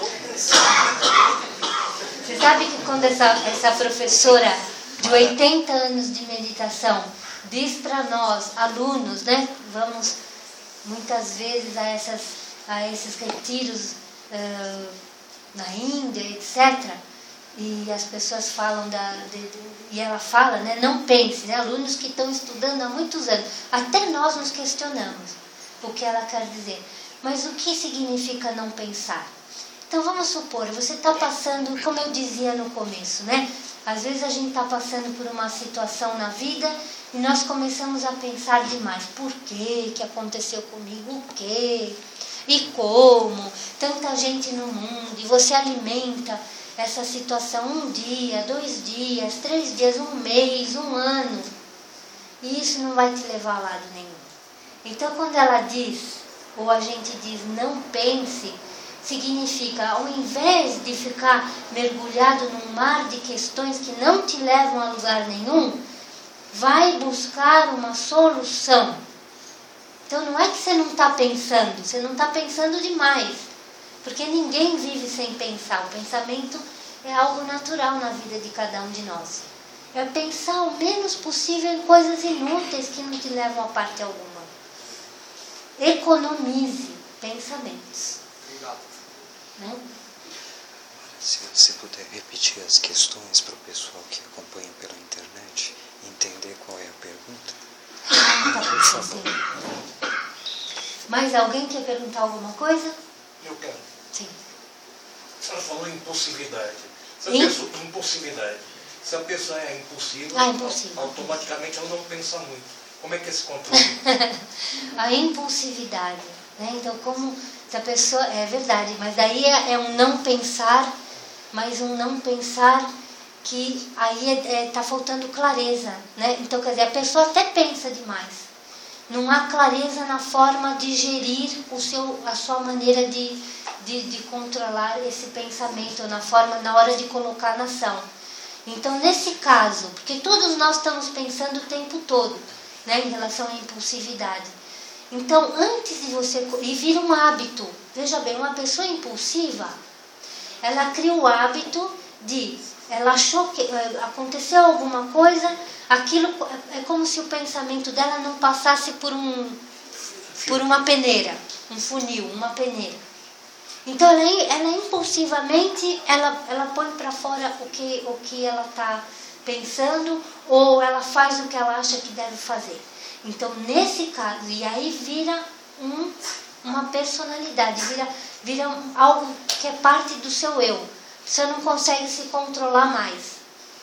sabe que quando essa, essa professora de oitenta anos de meditação diz para nós, alunos, né? Vamos muitas vezes a, essas, a esses retiros uh, na Índia, etcétera. E as pessoas falam, da, de, de, e ela fala, né? Não pense, né? Alunos que estão estudando há muitos anos. Até nós nos questionamos o que ela quer dizer. Mas o que significa não pensar? Então vamos supor, você está passando, como eu dizia no começo, né? Às vezes a gente está passando por uma situação na vida e nós começamos a pensar demais. Por quê? Que aconteceu comigo? O quê? E como? Tanta gente no mundo. E você alimenta essa situação um dia, dois dias, três dias, um mês, um ano. E isso não vai te levar a lado nenhum. Então quando ela diz, ou a gente diz, não pense, significa, ao invés de ficar mergulhado num mar de questões que não te levam a lugar nenhum, vai buscar uma solução. Então não é que você não está pensando, você não está pensando demais, porque ninguém vive sem pensar. O pensamento é algo natural na vida de cada um de nós. É pensar o menos possível em coisas inúteis que não te levam a parte alguma. Economize pensamentos. Obrigado. Né? Se você puder repetir as questões para o pessoal que acompanha pela internet entender qual é a pergunta. Ah, tá, por favor. Mais alguém quer perguntar alguma coisa? Eu quero. Sim. A senhora falou em impulsividade. Se a Im- pessoa, impulsividade. Se a pessoa é impulsiva, Ah, impulsiva. automaticamente ela não pensa muito. Como é que é esse controle? A impulsividade, né? Então, como se a pessoa... É verdade, mas daí é, é um não pensar, mas um não pensar que aí está é, é, tá faltando clareza, né? Então, quer dizer, a pessoa até pensa demais. Não há clareza na forma de gerir o seu, a sua maneira de, de, de controlar esse pensamento, na forma, na hora de colocar na ação. Então, nesse caso, porque todos nós estamos pensando o tempo todo, né, em relação à impulsividade. Então, antes de você... E vira um hábito. Veja bem, uma pessoa impulsiva, ela cria o hábito de... Ela achou que aconteceu alguma coisa, aquilo é como se o pensamento dela não passasse por, um, por uma peneira, um funil, uma peneira. Então, ela, ela impulsivamente, ela, ela põe para fora o que, o que ela está pensando, ou ela faz o que ela acha que deve fazer. Então, nesse caso, e aí vira um, uma personalidade, vira, vira um, algo que é parte do seu eu. Você não consegue se controlar mais.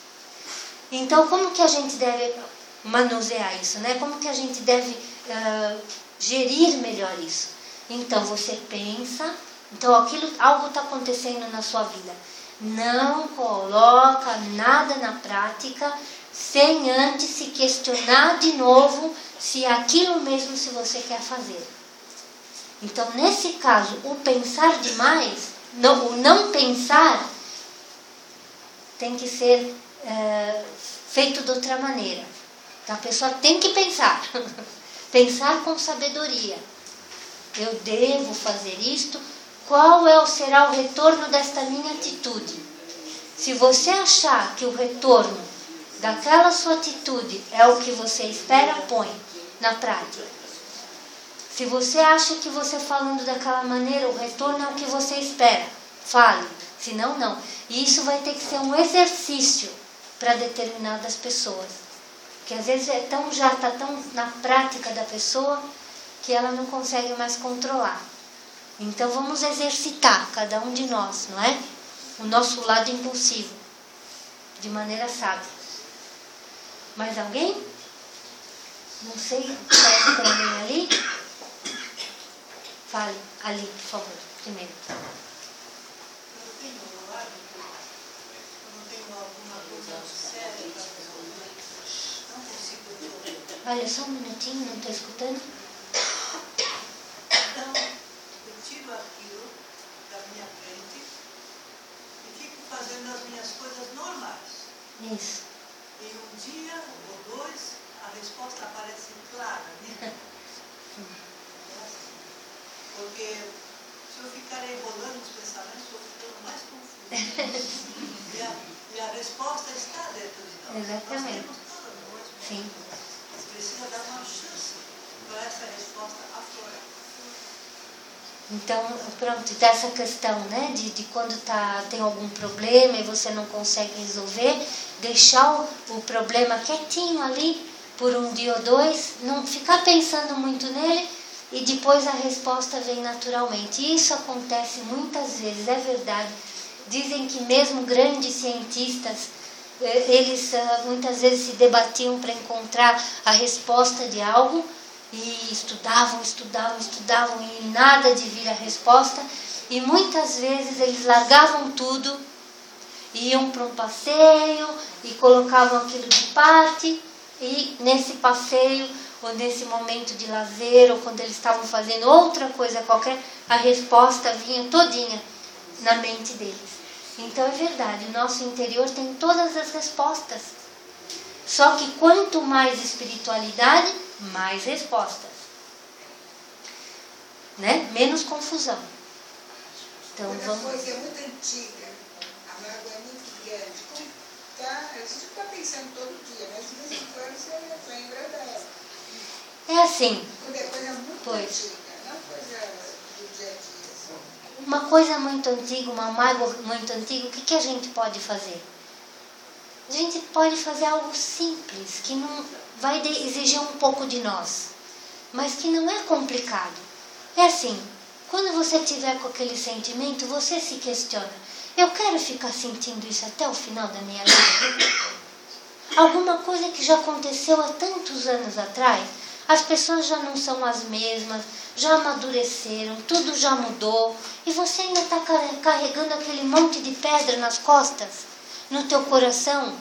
Então, como que a gente deve manusear isso, né? Como que a gente deve uh, gerir melhor isso? Então, você pensa, então aquilo, algo está acontecendo na sua vida. Não coloca nada na prática sem antes se questionar de novo se é aquilo mesmo se você quer fazer. Então, nesse caso, o pensar demais, não, o não pensar, tem que ser é, feito de outra maneira. Então, a pessoa tem que pensar. Pensar com sabedoria. Eu devo fazer isto. Qual é, será o retorno desta minha atitude? Se você achar que o retorno daquela sua atitude é o que você espera, põe na prática. Se você acha que você falando daquela maneira, o retorno é o que você espera, fale. Se não, não. E isso vai ter que ser um exercício para determinadas pessoas. Porque às vezes é tão, já está tão na prática da pessoa que ela não consegue mais controlar. Então vamos exercitar, cada um de nós, não é? O nosso lado impulsivo, de maneira sábia. Mais alguém? Não sei, parece que tem alguém ali. Fale, ali, por favor, primeiro. Eu tenho um hábito, quando tenho alguma coisa séria para resolver, não consigo resolver. Olha, só um minutinho, não estou escutando. Então, eu tiro aquilo da minha frente e fico fazendo as minhas coisas normais. Isso. E um dia ou dois, a resposta aparece clara, né? Porque se eu ficar enrolando, E a, e a resposta está dentro de nós. Exatamente. Nós temos toda nós. Sim. Precisa dar uma chance para essa resposta aflorar. Então, pronto, dessa questão, né, de, de quando tá, tem algum problema e você não consegue resolver, deixar o, o problema quietinho ali por um dia ou dois, não ficar pensando muito nele e depois a resposta vem naturalmente. E isso acontece muitas vezes, é verdade. Dizem que mesmo grandes cientistas, eles muitas vezes se debatiam para encontrar a resposta de algo, e estudavam, estudavam, estudavam e nada de vir a resposta. E muitas vezes eles largavam tudo, iam para um passeio e colocavam aquilo de parte. E nesse passeio, ou nesse momento de lazer, ou quando eles estavam fazendo outra coisa qualquer, a resposta vinha todinha na mente deles. Então é verdade, o nosso interior tem todas as respostas. Só que quanto mais espiritualidade, mais respostas, né? Menos confusão. Então Quando vamos. a coisa é muito antiga, a mágoa é muito grande. Como tá, a gente está pensando todo dia, mas de vez em quando você lembra dela. É assim. Quando é coisa muito Pois. antiga, não coisa do dia a dia. Só. Uma coisa muito antiga, uma mágoa muito antiga, o que, que a gente pode fazer? A gente pode fazer algo simples, que não vai exigir um pouco de nós, mas que não é complicado. É assim, quando você tiver com aquele sentimento, você se questiona: eu quero ficar sentindo isso até o final da minha vida? Alguma coisa que já aconteceu há tantos anos atrás, as pessoas já não são as mesmas, já amadureceram, tudo já mudou, e você ainda está carregando aquele monte de pedra nas costas, no teu coração.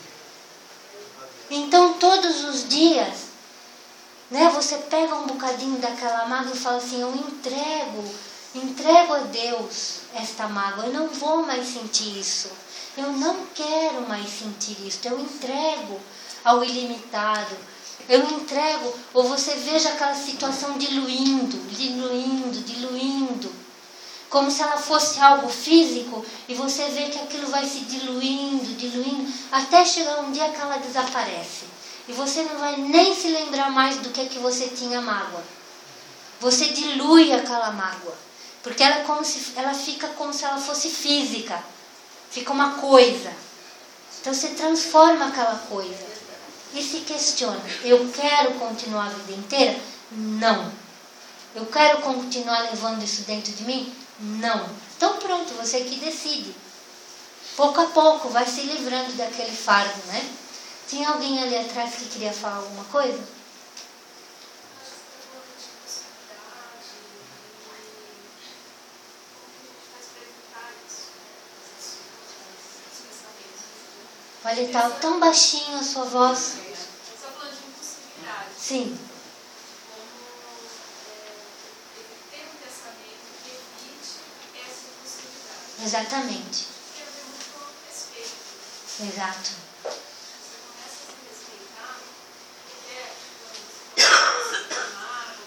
Então todos os dias, né, você pega um bocadinho daquela mágoa e fala assim: eu entrego, entrego a Deus esta mágoa, eu não vou mais sentir isso, eu não quero mais sentir isso, eu entrego ao ilimitado, eu entrego. Ou você veja aquela situação diluindo, diluindo, diluindo, como se ela fosse algo físico, e você vê que aquilo vai se diluindo, diluindo, até chegar um dia que ela desaparece. E você não vai nem se lembrar mais do que, que você tinha mágoa. Você dilui aquela mágoa, porque ela, é como se, ela fica como se ela fosse física, fica uma coisa. Então você transforma aquela coisa e se questiona: eu quero continuar a vida inteira? Não. Eu quero continuar levando isso dentro de mim? Não. Então pronto, você que decide. Pouco a pouco vai se livrando daquele fardo, né? Tinha alguém ali atrás que queria falar alguma coisa? Olha, está tão baixinho a sua voz. Você está falando de impossibilidade. Sim. Exatamente. Tem a ver muito com o respeito. Exato. Você começa a se respeitar, é quando você amado,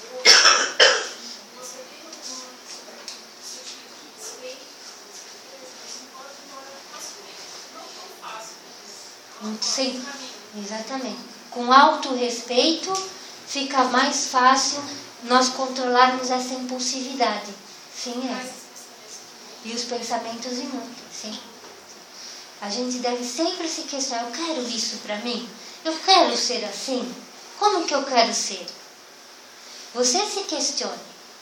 você tem um sentimento de respeito, você pode embora mais frente. Não tão fácil. Sim, exatamente. Com autorrespeito fica mais fácil nós controlarmos essa impulsividade. Sim, é. E os pensamentos inúteis, sim. A gente deve sempre se questionar: eu quero isso para mim? Eu quero ser assim? Como que eu quero ser? Você se questione.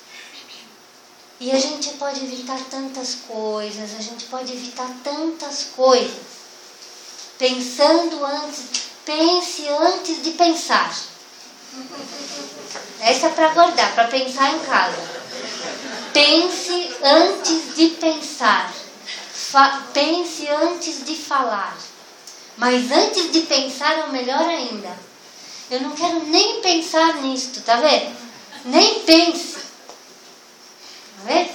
E a gente pode evitar tantas coisas, a gente pode evitar tantas coisas. Pensando antes, pense antes de pensar. Essa é para guardar, para pensar em casa. Pense antes de pensar. Fa- pense antes de falar. Mas antes de pensar é o melhor ainda. Eu não quero nem pensar nisto, tá vendo? Nem pense. Tá vendo?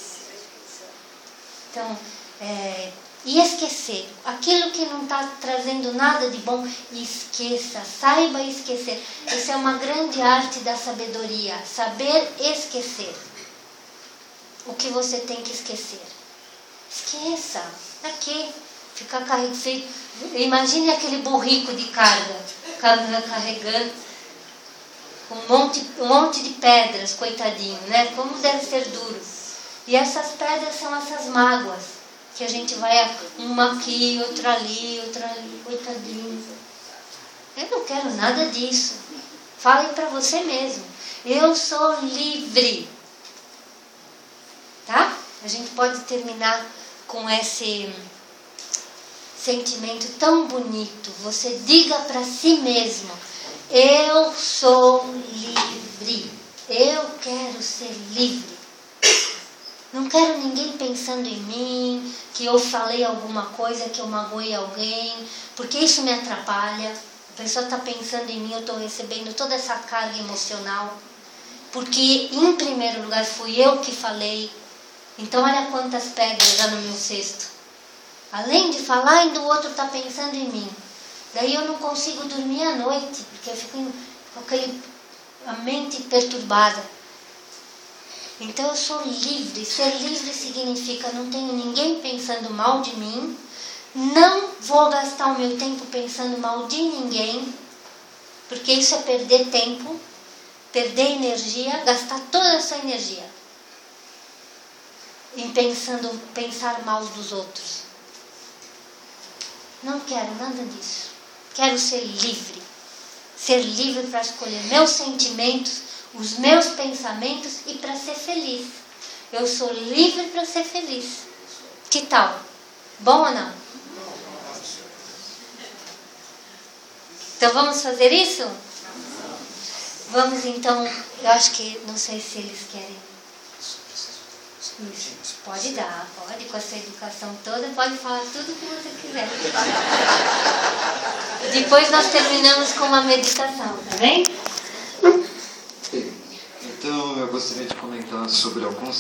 Então, é, e esquecer. Aquilo que não está trazendo nada de bom, esqueça. Saiba esquecer. Essa é uma grande arte da sabedoria. Saber esquecer o que você tem que esquecer. Esqueça. Pra quê? Ficar carregando. Imagine aquele burrico de carga, carregando um monte, um monte de pedras, coitadinho, né? Como deve ser duro. E essas pedras são essas mágoas, que a gente vai uma aqui, outra ali, outra ali, coitadinho. Eu não quero nada disso. Fale para você mesmo. Eu sou livre. Tá? A gente pode terminar com esse sentimento tão bonito. Você diga para si mesmo: eu sou livre. Eu quero ser livre. Não quero ninguém pensando em mim, que eu falei alguma coisa, que eu magoei alguém, porque isso me atrapalha. A pessoa está pensando em mim, eu estou recebendo toda essa carga emocional, porque em primeiro lugar fui eu que falei. Então olha quantas pedras há no meu cesto. Além de falar, ainda o outro está pensando em mim. Daí eu não consigo dormir à noite, porque eu fico com aquele, a mente perturbada. Então eu sou livre. Ser livre significa não tenho ninguém pensando mal de mim, não vou gastar o meu tempo pensando mal de ninguém, porque isso é perder tempo, perder energia, gastar toda a sua energia em pensando, pensar mal dos outros. Não quero nada disso. Quero ser livre. Ser livre para escolher meus sentimentos, os meus pensamentos e para ser feliz. Eu sou livre para ser feliz. Que tal? Bom ou não? Então vamos fazer isso? Vamos então, eu acho que, não sei se eles querem. Isso, pode dar, pode, com essa educação toda, pode falar tudo o que você quiser. Depois nós terminamos com uma meditação, tá bem? Então eu gostaria de comentar sobre alguns